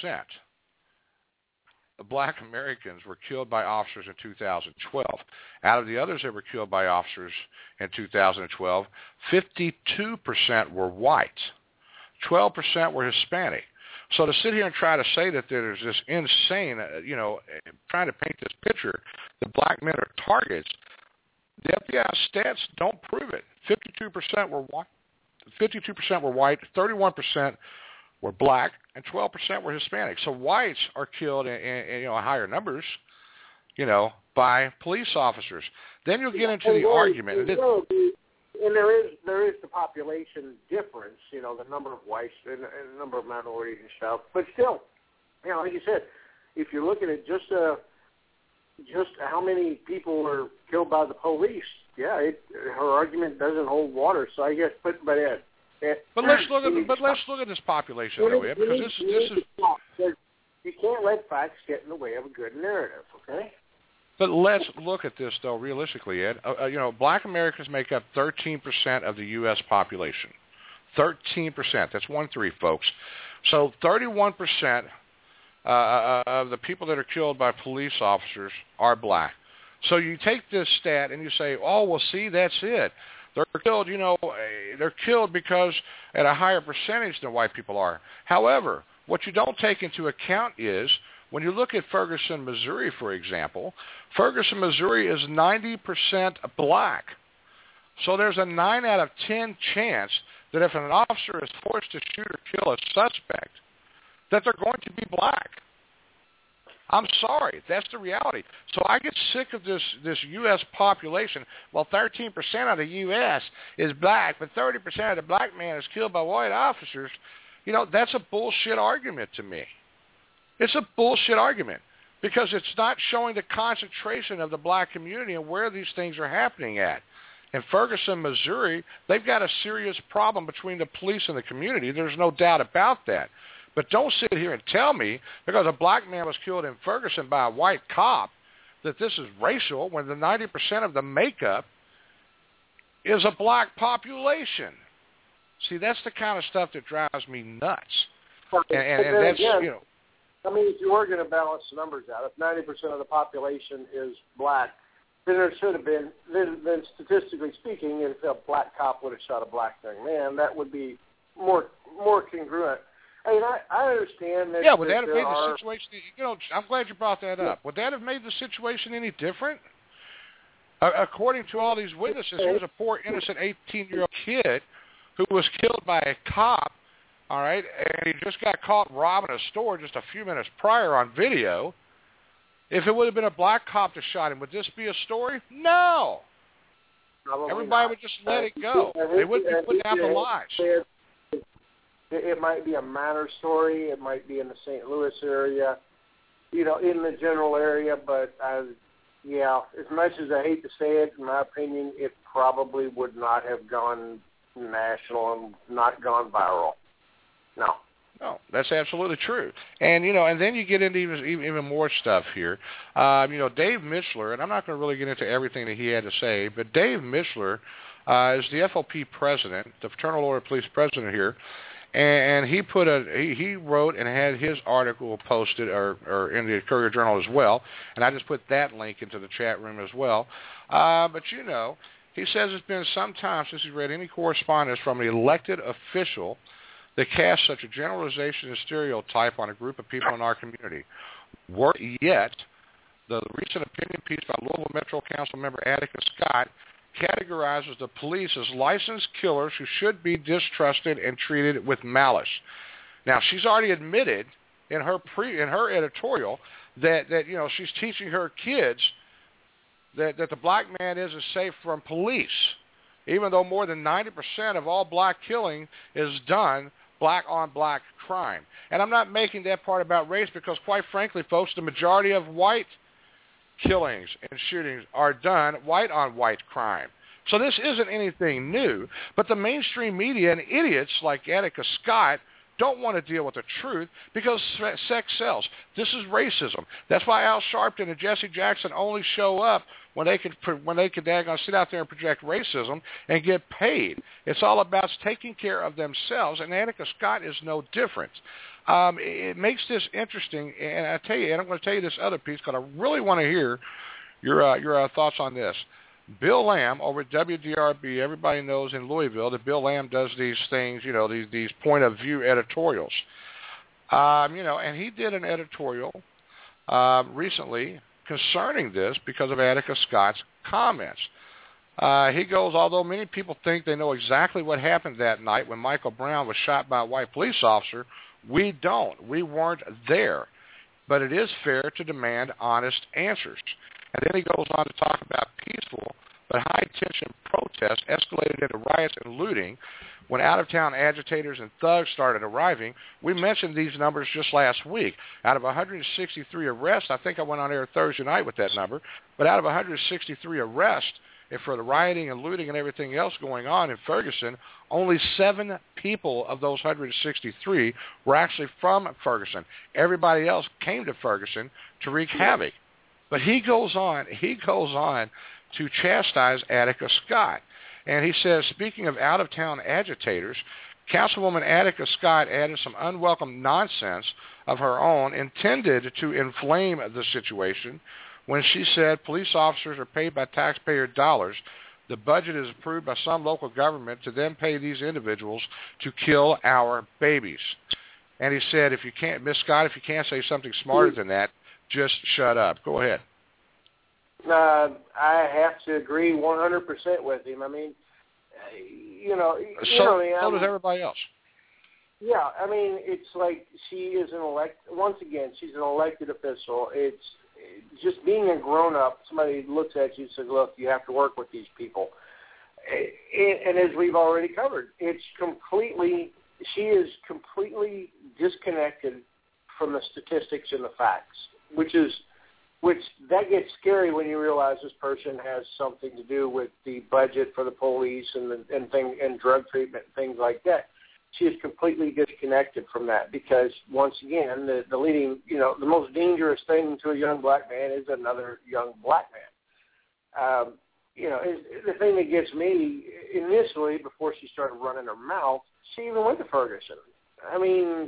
of black Americans were killed by officers in 2012. Out of the others that were killed by officers in 2012, 52% were white. 12% were Hispanic. So to sit here and try to say that there's this insane, trying to paint this picture that black men are targets, the FBI stats don't prove it. 52% were white. 52% were white. 31% were black, and 12% were Hispanic. So whites are killed in higher numbers, by police officers. Then you'll get into the argument. And there is the population difference, the number of whites and the number of minorities and stuff. But still, like you said, if you're looking at just how many people were killed by the police, her argument doesn't hold water. So I guess, but let's look at this population, though, because this is. You let facts get in the way of a good narrative, okay? But let's look at this, though, realistically, Ed. Black Americans make up 13% of the U.S. population. 13%. That's 1-3, folks. So 31% of the people that are killed by police officers are black. So you take this stat and you say, oh, well, see, that's it. They're killed, they're killed because at a higher percentage than white people are. However, what you don't take into account is when you look at Ferguson, Missouri, for example, Ferguson, Missouri is 90% black. So there's a 9 out of 10 chance that if an officer is forced to shoot or kill a suspect, that they're going to be black. I'm sorry. That's the reality. So I get sick of this U.S. population. Well, 13% of the U.S. is black, but 30% of the black man is killed by white officers. That's a bullshit argument to me. It's a bullshit argument because it's not showing the concentration of the black community and where these things are happening at. In Ferguson, Missouri, they've got a serious problem between the police and the community. There's no doubt about that. But don't sit here and tell me because a black man was killed in Ferguson by a white cop that this is racial when the 90% of the makeup is a black population. See, that's the kind of stuff that drives me nuts. And that's, again, I mean, if you were going to balance the numbers out, if 90% of the population is black, then there should have been, then statistically speaking, if a black cop would have shot a black young man, that would be more congruent. I mean, I understand that. Yeah, would that have made the situation? I'm glad you brought that up. Would that have made the situation any different? According to all these witnesses, there was a poor innocent 18-year-old kid who was killed by a cop. All right, and he just got caught robbing a store just a few minutes prior on video. If it would have been a black cop that shot him, would this be a story? No. Probably Everybody not. Would just let it go. They wouldn't be putting out the lies. It might be a minor story. It might be in the St. Louis area, in the general area. But, as much as I hate to say it, in my opinion, it probably would not have gone national and not gone viral. No, that's absolutely true. And, and then you get into even more stuff here. Dave Michler, and I'm not going to really get into everything that he had to say, but Dave Michler is the FOP president, the Fraternal Order of Police president here, and he wrote and had his article posted or in the Courier Journal as well, and I just put that link into the chat room as well. But, he says it's been some time since he's read any correspondence from an elected official that casts such a generalization and stereotype on a group of people in our community. Yet, the recent opinion piece by Louisville Metro Council member Attica Scott categorizes the police as licensed killers who should be distrusted and treated with malice. Now, she's already admitted in her editorial that she's teaching her kids that the black man isn't safe from police, even though more than 90% of all black killing is done black-on-black crime. And I'm not making that part about race because, quite frankly, folks, the majority of white killings and shootings are done white-on-white crime. So this isn't anything new, but the mainstream media and idiots like Attica Scott don't want to deal with the truth because sex sells. This is racism. That's why Al Sharpton and Jesse Jackson only show up when they could daggone sit out there and project racism and get paid. It's all about taking care of themselves, and Attica Scott is no different. It makes this interesting, and I tell you, and I'm going to tell you this other piece because I really want to hear your thoughts on this. Bill Lamb over at WDRB, everybody knows in Louisville that Bill Lamb does these things, these point of view editorials. And he did an editorial recently concerning this because of Attica Scott's comments. He goes, although many people think they know exactly what happened that night when Michael Brown was shot by a white police officer, we don't. We weren't there. But it is fair to demand honest answers. And then he goes on to talk about peaceful but high-tension protests escalated into riots and looting when out-of-town agitators and thugs started arriving. We mentioned these numbers just last week. Out of 163 arrests, I think I went on air Thursday night with that number, but out of 163 arrests, and for the rioting and looting and everything else going on in Ferguson, only 7 people of those 163 were actually from Ferguson. Everybody else came to Ferguson to wreak havoc. But he goes on to chastise Attica Scott. And he says, speaking of out-of-town agitators, Councilwoman Attica Scott added some unwelcome nonsense of her own intended to inflame the situation when she said police officers are paid by taxpayer dollars. The budget is approved by some local government to then pay these individuals to kill our babies. And he said, Miss Scott, if you can't say something smarter than that, just shut up. Go ahead. I have to agree 100% with him. I mean, so does everybody else. Yeah, I mean, it's like she is once again, she's an elected official. It's just being a grown-up. Somebody looks at you and says, look, you have to work with these people. And as we've already covered, she is completely disconnected from the statistics and the facts, which that gets scary when you realize this person has something to do with the budget for the police and drug treatment and things like that. She is completely disconnected from that because, once again, the leading, the most dangerous thing to a young black man is another young black man. The thing that gets me initially, before she started running her mouth, she even went to Ferguson. I mean,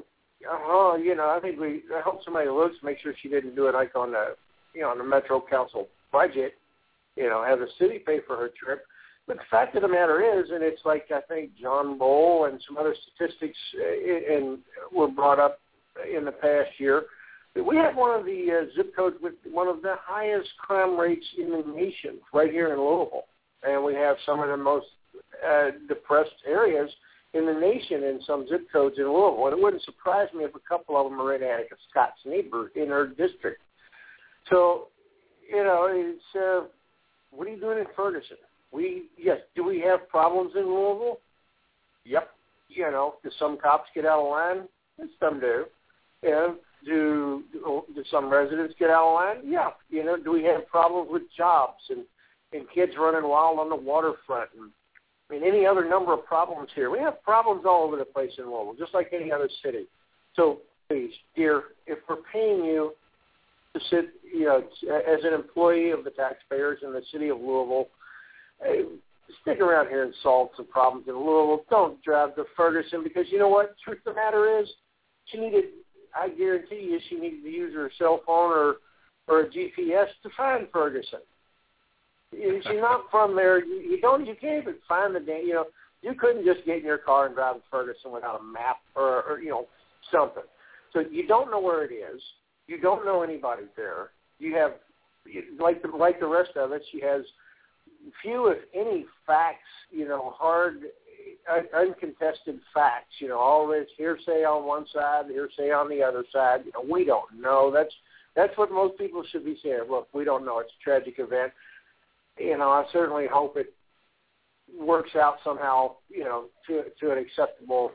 I hope somebody looks to make sure she didn't do it like on the Metro Council budget, have the city pay for her trip. But the fact of the matter is, and it's like I think John Bowl and some other statistics were brought up in the past year, that we have one of the zip codes with one of the highest crime rates in the nation right here in Louisville. And we have some of the most depressed areas in the nation in some zip codes in Louisville. And it wouldn't surprise me if a couple of them are in Attica Scott's neighbor in her district. So, it's what are you doing in Ferguson? Do we have problems in Louisville? Yep. Do some cops get out of line? Yes, some do. Do some residents get out of line? Yeah. Do we have problems with jobs and kids running wild on the waterfront and any other number of problems here? We have problems all over the place in Louisville, just like any other city. So please, dear, if we're paying you to sit, as an employee of the taxpayers in the city of Louisville, stick around here and solve some problems in Louisville. Don't drive to Ferguson because you know what? Truth of the matter is, I guarantee you, she needed to use her cell phone or a GPS to find Ferguson. She's not from there. You can't even find the day. You couldn't just get in your car and drive to Ferguson without a map or something. So you don't know where it is. You don't know anybody there. You have, like the rest of it, she has few, if any, facts, hard, uncontested facts, all this hearsay on one side, hearsay on the other side. We don't know. That's what most people should be saying. Look, we don't know. It's a tragic event. I certainly hope it works out somehow, to an acceptable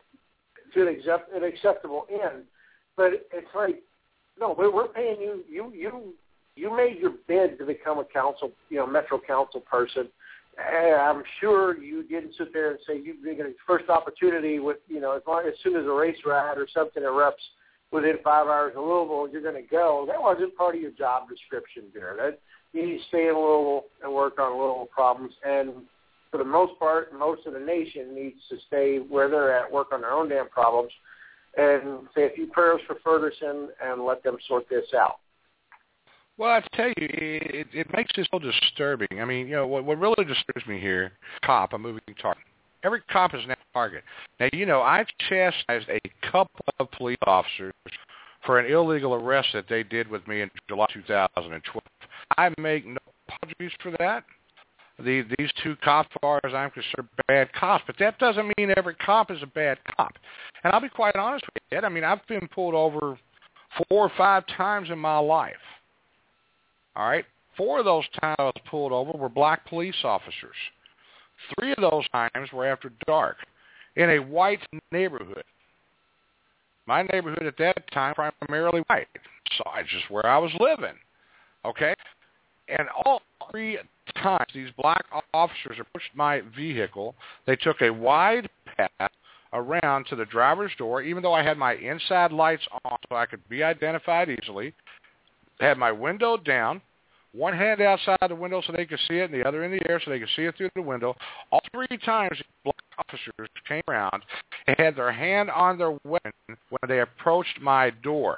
end. But it's like, no, we're paying you. You made your bid to become a council, Metro Council person. I'm sure you didn't sit there and say you're going to first opportunity with, as soon as a race ride or something erupts within 5 hours of Louisville, you're going to go. That wasn't part of your job description there. You need to stay in Louisville and work on Louisville problems. And for the most part, most of the nation needs to stay where they're at, work on their own damn problems, and say a few prayers for Ferguson and let them sort this out. Well, I tell you, it makes this so disturbing. I mean, what really disturbs me here, a moving target. Every cop is now a target. Now, I chastised a couple of police officers for an illegal arrest that they did with me in July 2012. I make no apologies for that. These two cops, as far as I'm concerned, are bad cops. But that doesn't mean every cop is a bad cop. And I'll be quite honest with you, Ed. I mean, I've been pulled over 4 or 5 times in my life. All right? 4 of those times I was pulled over were black police officers. 3 of those times were after dark in a white neighborhood. My neighborhood at that time, primarily white. So it's just where I was living. Okay? And all 3 times these black officers approached my vehicle, they took a wide path around to the driver's door, even though I had my inside lights on so I could be identified easily, had my window down, one hand outside the window so they could see it, and the other in the air so they could see it through the window. All 3 times the black officers came around and had their hand on their weapon when they approached my door.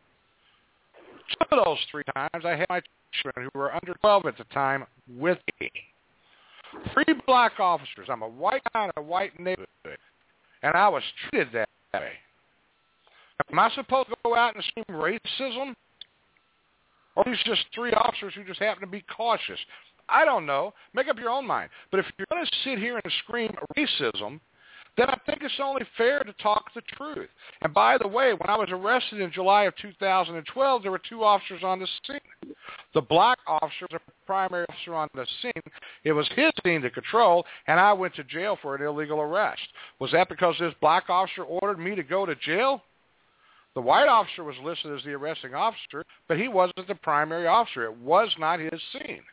Some of those 3 times I had my children who were under 12 at the time with me. 3 black officers. I'm a white guy in a white neighborhood, and I was treated that way. Am I supposed to go out and scream racism? Or are these just 3 officers who just happen to be cautious? I don't know. Make up your own mind. But if you're going to sit here and scream racism, then I think it's only fair to talk the truth. And by the way, when I was arrested in July of 2012, there were 2 officers on the scene. The black officer was the primary officer on the scene. It was his scene to control, and I went to jail for an illegal arrest. Was that because this black officer ordered me to go to jail? The white officer was listed as the arresting officer, but he wasn't the primary officer. It was not his scene.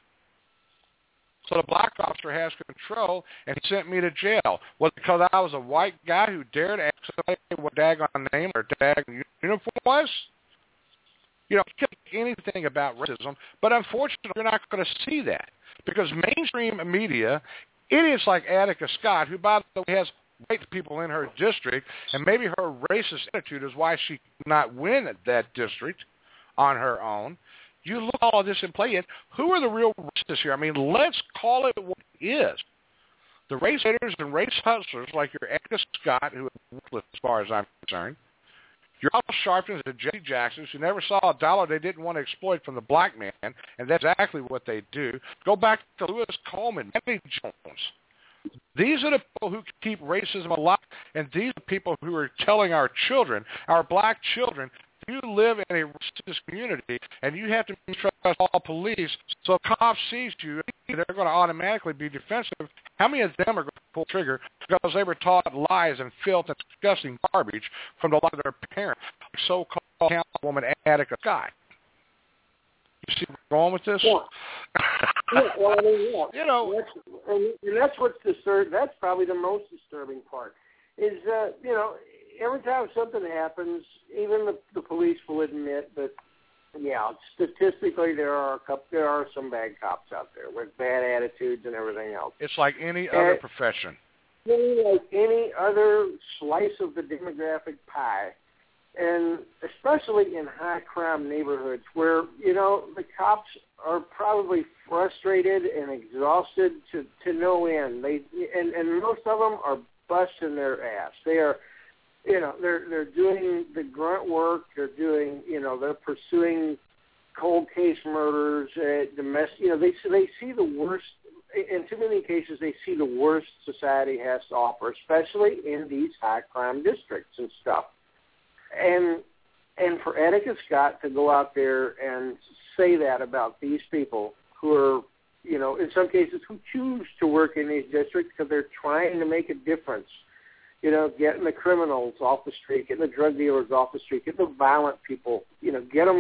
So the black officer has control, and he sent me to jail. Was it because I was a white guy who dared ask somebody what daggone name or daggone uniform was? You know, you can't say anything about racism, but unfortunately you're not going to see that because mainstream media, idiots like Attica Scott, who, by the way, has white people in her district, and maybe her racist attitude is why she could not win that district on her own. You look at all of this and play it. Who are the real racists here? I mean, let's call it what it is. The race haters and race hustlers like your Attica Scott, who is worthless as far as I'm concerned, your Al Sharptons and Jesse Jacksons, who never saw a dollar they didn't want to exploit from the black man, and that's exactly what they do. Go back to Lewis Coleman, Eddie Jones. These are the people who keep racism alive, and these are people who are telling our children, our black children, you live in a racist community, and you have to mistrust all police, so if a cop sees you, they're going to automatically be defensive. How many of them are going to pull the trigger because they were taught lies and filth and disgusting garbage from a lot of their parents, like so-called Councilwoman Attica Scott? You see where I'm going with this? Yeah. Well, I mean, yeah. You know, and that's what's disturbing. That's probably the most disturbing part. Is you know, every time something happens, even the police will admit that, yeah, statistically there are some bad cops out there with bad attitudes and everything else. It's like any other profession. Like any other slice of the demographic pie. And especially in high-crime neighborhoods where, you know, the cops are probably frustrated and exhausted to no end. And most of them are busting their ass. They are, you know, they're doing the grunt work. They're doing, you know, they're pursuing cold case murders, domestic. You know, they see the worst. In too many cases, they see the worst society has to offer, especially in these high-crime districts and stuff. And for Attica Scott to go out there and say that about these people who are, you know, in some cases who choose to work in these districts because they're trying to make a difference, you know, getting the criminals off the street, getting the drug dealers off the street, getting the violent people, you know, get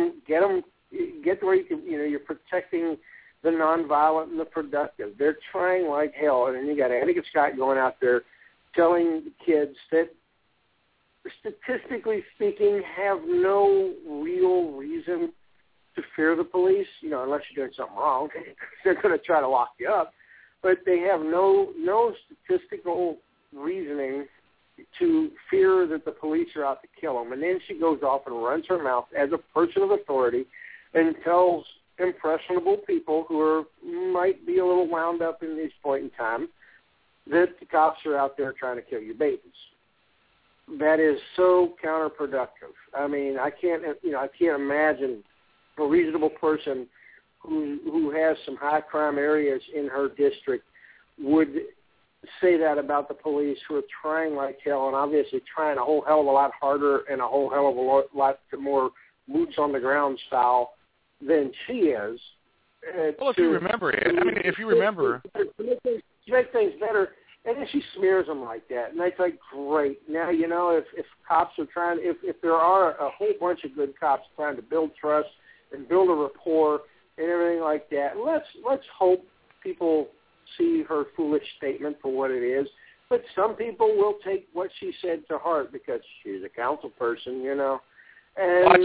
to where you can, you know, you're protecting the nonviolent and the productive. They're trying like hell, and then you got Attica Scott going out there telling kids that, statistically speaking, have no real reason to fear the police, you know, unless you're doing something wrong. They're going to try to lock you up. But they have no statistical reasoning to fear that the police are out to kill them. And then she goes off and runs her mouth as a person of authority and tells impressionable people who might be a little wound up in this point in time that the cops are out there trying to kill your babies. That is so counterproductive. I mean, I can't imagine a reasonable person who has some high crime areas in her district would say that about the police, who are trying like hell and obviously trying a whole hell of a lot harder and a whole hell of a lot more boots on the ground style than she is. Well, if you remember it, I mean, if you remember, to make things better. And then she smears them like that. And it's like, great. Now, you know, if cops are trying, if there are a whole bunch of good cops trying to build trust and build a rapport and everything like that. Let's hope people see her foolish statement for what it is. But some people will take what she said to heart because she's a council person, you know. And well,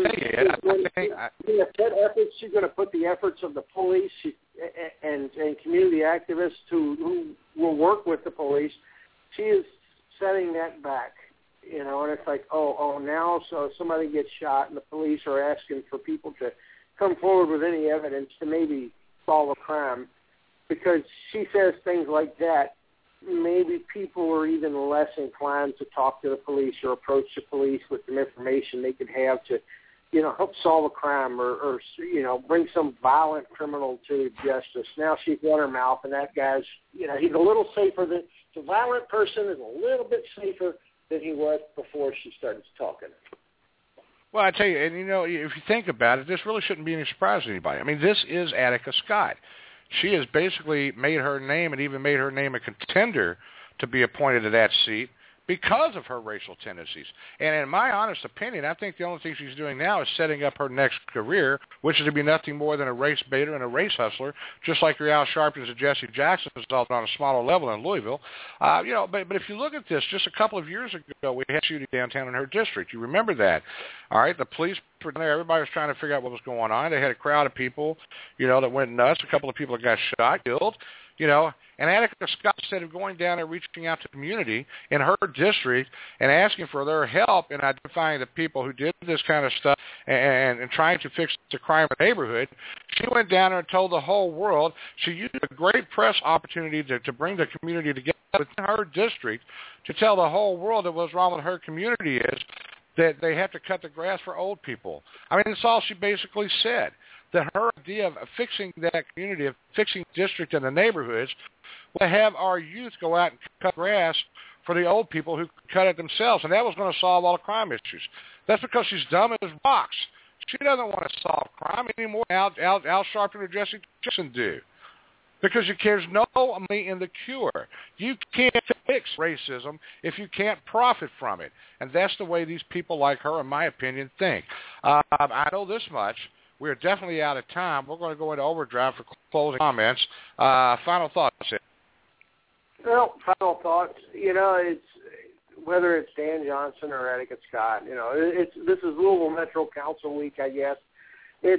I tell you, she's going to put the efforts of the police and community activists who will work with the police. She is setting that back, you know. And it's like, now so somebody gets shot, and the police are asking for people to come forward with any evidence to maybe solve a crime. Because she says things like that, maybe people are even less inclined to talk to the police or approach the police with some information they could have to, you know, help solve a crime or you know, bring some violent criminal to justice. Now she's run her mouth, and that guy's, you know, he's a little safer than the violent person is a little bit safer than he was before she started talking. Well, I tell you, and you know, if you think about it, this really shouldn't be any surprise to anybody. I mean, this is Attica Scott. She has basically made her name and even made her name a contender to be appointed to that seat because of her racial tendencies. And in my honest opinion, I think the only thing she's doing now is setting up her next career, which is to be nothing more than a race baiter and a race hustler, just like your Al Sharptons and Jesse Jacksons on a smaller level in Louisville. You know, but if you look at this, just a couple of years ago, we had a shooting downtown in her district. You remember that. All right, the police were there. Everybody was trying to figure out what was going on. They had a crowd of people, you know, that went nuts. A couple of people that got shot, killed. You know, and Attica Scott, instead of going down and reaching out to the community in her district and asking for their help in identifying the people who did this kind of stuff and trying to fix the crime in the neighborhood, she went down there and told the whole world. She used a great press opportunity to bring the community together within her district to tell the whole world that what's wrong with her community is that they have to cut the grass for old people. I mean, that's all she basically said. That her idea of fixing that community, of fixing the district and the neighborhoods, will have our youth go out and cut grass for the old people who cut it themselves, and that was going to solve all the crime issues. That's because she's dumb as rocks. She doesn't want to solve crime anymore. Al Sharpton or Jesse Jackson do. Because there's no money in the cure. You can't fix racism if you can't profit from it. And that's the way these people like her, in my opinion, think. I know this much. We're definitely out of time. We're going to go into overdrive for closing comments. Final thoughts, Ed? Well, final thoughts. You know, it's whether it's Dan Johnson or Attica Scott. You know, this is Louisville Metro Council Week, I guess. I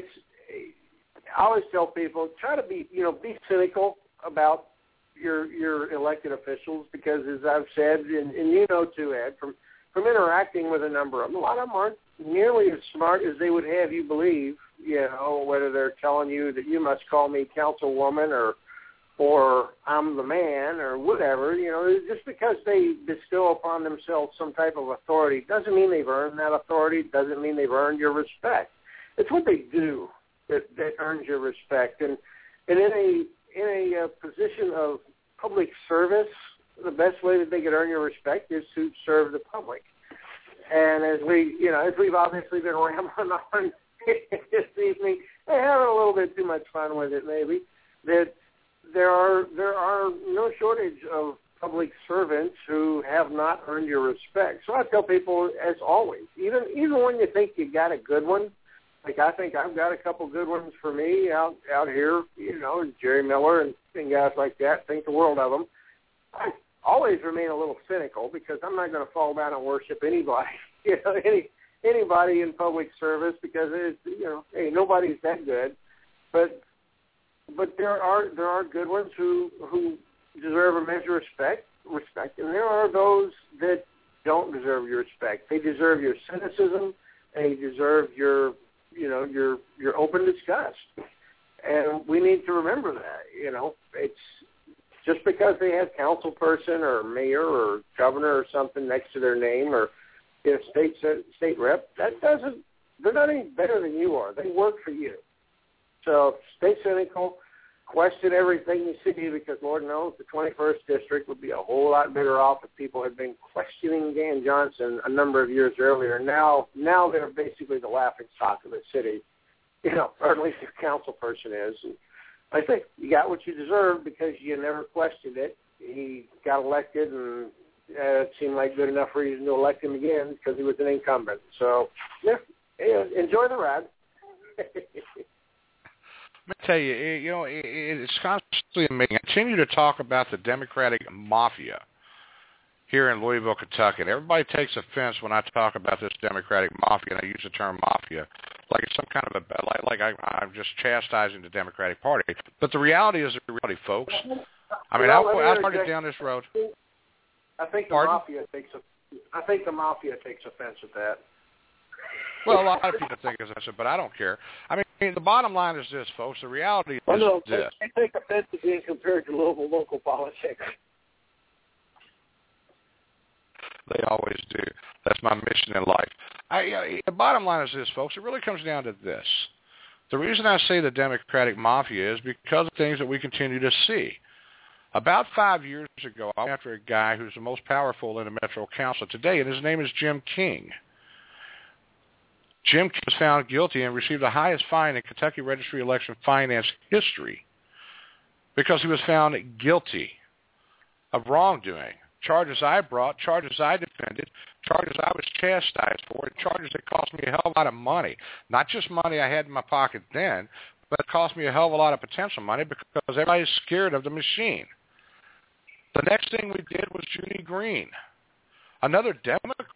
always tell people, try to be cynical about your elected officials because, as I've said, and you know too, Ed, from interacting with a number of them, a lot of them aren't nearly as smart as they would have you believe. You know, whether they're telling you that you must call me councilwoman or I'm the man or whatever, you know, just because they bestow upon themselves some type of authority doesn't mean they've earned that authority, doesn't mean they've earned your respect. It's what they do that earns your respect. And in a position of public service, the best way that they can earn your respect is to serve the public. And as we've obviously been rambling on this evening, they're having a little bit too much fun with it, maybe, that there are no shortage of public servants who have not earned your respect. So I tell people, as always, even when you think you got a good one, like I think I've got a couple good ones for me out here, you know, Jerry Miller and guys like that, think the world of them. I always remain a little cynical because I'm not going to fall down and worship anybody, you know, anybody in public service because it's, you know, hey, nobody's that good, but there are good ones who deserve a measure of respect, and there are those that don't deserve your respect. They deserve your cynicism. They deserve your open disgust, and we need to remember that. You know, it's just because they have council person or mayor or governor or something next to their name or state rep, that doesn't. They're not any better than you are. They work for you. So stay cynical, question everything you see, because Lord knows the 21st District would be a whole lot better off if people had been questioning Dan Johnson a number of years earlier. Now they're basically the laughing stock of the city, you know, or at least the council person is. And I think you got what you deserved because you never questioned it. He got elected, and it seemed like good enough reason to elect him again because he was an incumbent. So, yeah, enjoy the ride. Let me tell you, it's constantly amazing. I continue to talk about the Democratic Mafia here in Louisville, Kentucky. And everybody takes offense when I talk about this Democratic Mafia, and I use the term mafia like it's some kind of I'm just chastising the Democratic Party. But the reality is the reality, folks. I mean, I started down this road. I think the mafia takes offense at that. Well, a lot of people think it's that, but I don't care. I mean, the bottom line is this, folks. The reality is this. They take offense to being compared to local politics. They always do. That's my mission in life. The bottom line is this, folks. It really comes down to this. The reason I say the Democratic Mafia is because of things that we continue to see. About 5 years ago, I went after a guy who's the most powerful in the Metro Council today, and his name is Jim King. Jim King was found guilty and received the highest fine in Kentucky Registry Election Finance history because he was found guilty of wrongdoing. Charges I brought, charges I defended, charges I was chastised for, charges that cost me a hell of a lot of money. Not just money I had in my pocket then, but it cost me a hell of a lot of potential money because everybody's scared of the machine. The next thing we did was Judy Green, another Democrat.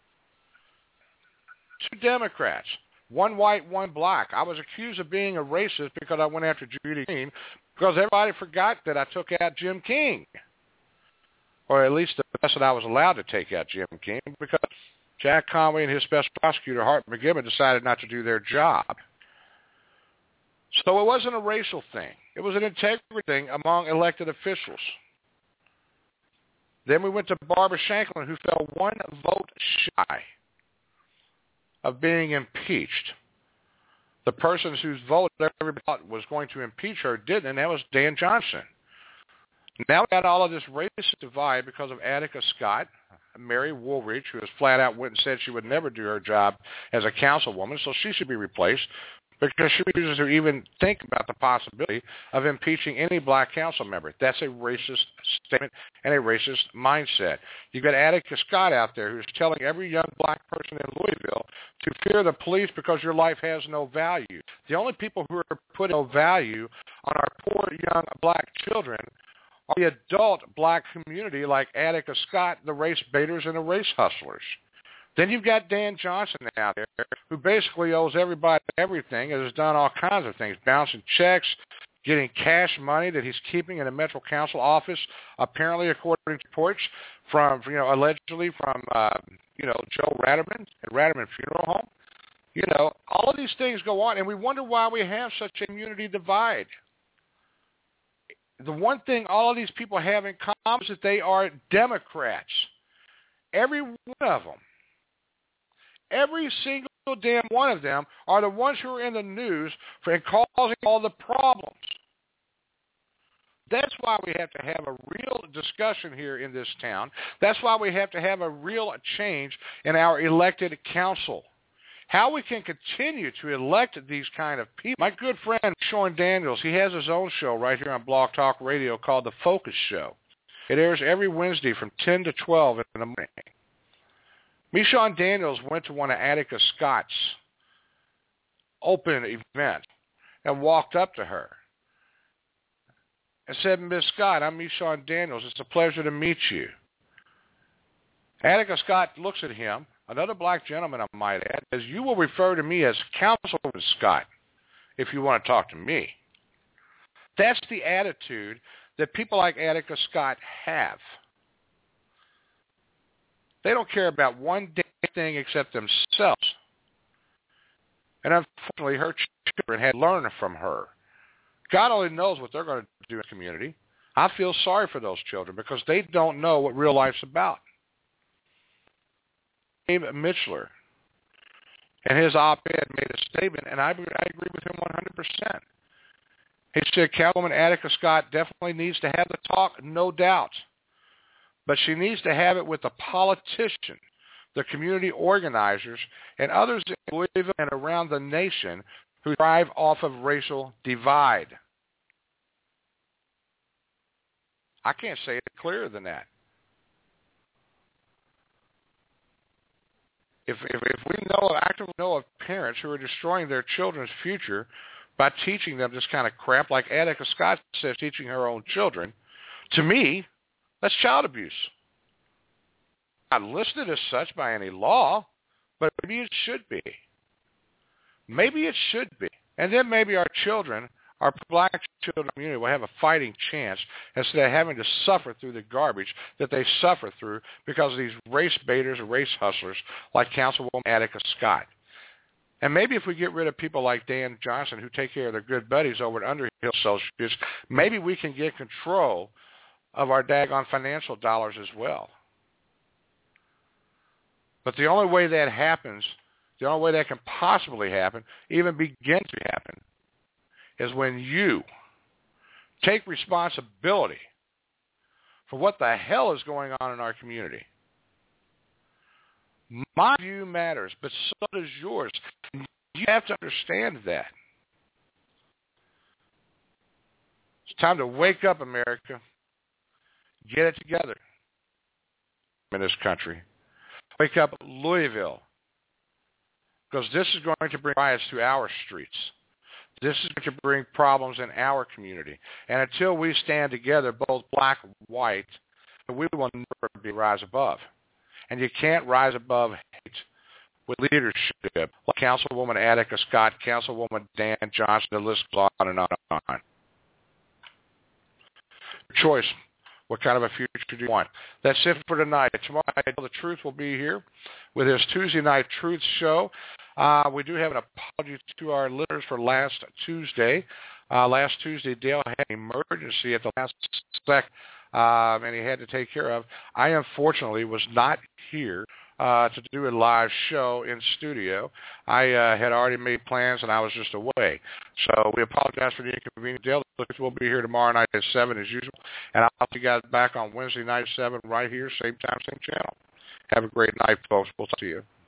2 Democrats, one white, one black. I was accused of being a racist because I went after Judy Green because everybody forgot that I took out Jim King. Or at least the best that I was allowed to take out Jim King because Jack Conway and his special prosecutor, Hart McGibbon, decided not to do their job. So it wasn't a racial thing. It was an integrity thing among elected officials. Then we went to Barbara Shanklin, who fell 1 vote shy of being impeached. The person whose vote everybody thought was going to impeach her didn't, and that was Dan Johnson. Now we got all of this racist divide because of Attica Scott, Mary Woolridge, who has flat out went and said she would never do her job as a councilwoman, so she should be replaced because she refuses to even think about the possibility of impeaching any black council member. That's a racist statement and a racist mindset. You've got Attica Scott out there who's telling every young black person in Louisville to fear the police because your life has no value. The only people who are putting no value on our poor young black children are the adult black community like Attica Scott, the race baiters, and the race hustlers. Then you've got Dan Johnson out there who basically owes everybody everything and has done all kinds of things, bouncing checks, getting cash money that he's keeping in a Metro Council office, apparently according to reports from, allegedly from, Joe Ratterman at Ratterman Funeral Home. All of these things go on, and we wonder why we have such a community divide. The one thing all of these people have in common is that they are Democrats. Every one of them. Every single damn one of them are the ones who are in the news for causing all the problems. That's why we have to have a real discussion here in this town. That's why we have to have a real change in our elected council. How we can continue to elect these kind of people. My good friend Sean Daniels, he has his own show right here on Blog Talk Radio called The Focus Show. It airs every Wednesday from 10 to 12 in the morning. Sean Daniels went to one of Attica Scott's open events and walked up to her and said, "Miss Scott, I'm Sean Daniels. It's a pleasure to meet you." Attica Scott looks at him, another black gentleman, I might add, says, "You will refer to me as Councilman Scott if you want to talk to me." That's the attitude that people like Attica Scott have. They don't care about one damn thing except themselves. And unfortunately, her children had learned from her. God only knows what they're going to do in the community. I feel sorry for those children because they don't know what real life's about. Dave Mitchler, in his op-ed, made a statement, and I agree with him 100%. He said, Councilwoman Attica Scott definitely needs to have the talk, no doubt. But she needs to have it with the politicians, the community organizers, and others in Louisville and around the nation who thrive off of racial divide. I can't say it clearer than that. If we actively know of parents who are destroying their children's future by teaching them this kind of crap, like Attica Scott says, teaching her own children. To me, that's child abuse. Not listed as such by any law, but maybe it should be. Maybe it should be. And then maybe our children, our black children community, will have a fighting chance instead of having to suffer through the garbage that they suffer through because of these race baiters and race hustlers like Councilwoman Attica Scott. And maybe if we get rid of people like Dan Johnson who take care of their good buddies over at Underhill Associates, maybe we can get control of our daggone financial dollars as well. But the only way that happens, the only way that can possibly happen, even begin to happen, is when you take responsibility for what the hell is going on in our community. My view matters, but so does yours. You have to understand that. It's time to wake up, America. Get it together in this country. Wake up, Louisville, because this is going to bring riots to our streets. This is going to bring problems in our community. And until we stand together, both black and white, we will never be rise above. And you can't rise above hate with leadership like Councilwoman Attica Scott, Councilwoman Dan Johnson, the list goes on and on and on. Choice. What kind of a future do you want? That's it for tonight. Tomorrow night, The Truth will be here with his Tuesday Night Truth show. We do have an apology to our listeners for last Tuesday. Last Tuesday, Dale had an emergency at the last sec, and he had to take care of. I, unfortunately, was not here to do a live show in studio. I had already made plans, and I was just away. So we apologize for the inconvenience. Dale will be here tomorrow night at 7 as usual, and I'll see you guys back on Wednesday night at 7 right here, same time, same channel. Have a great night, folks. We'll talk to you.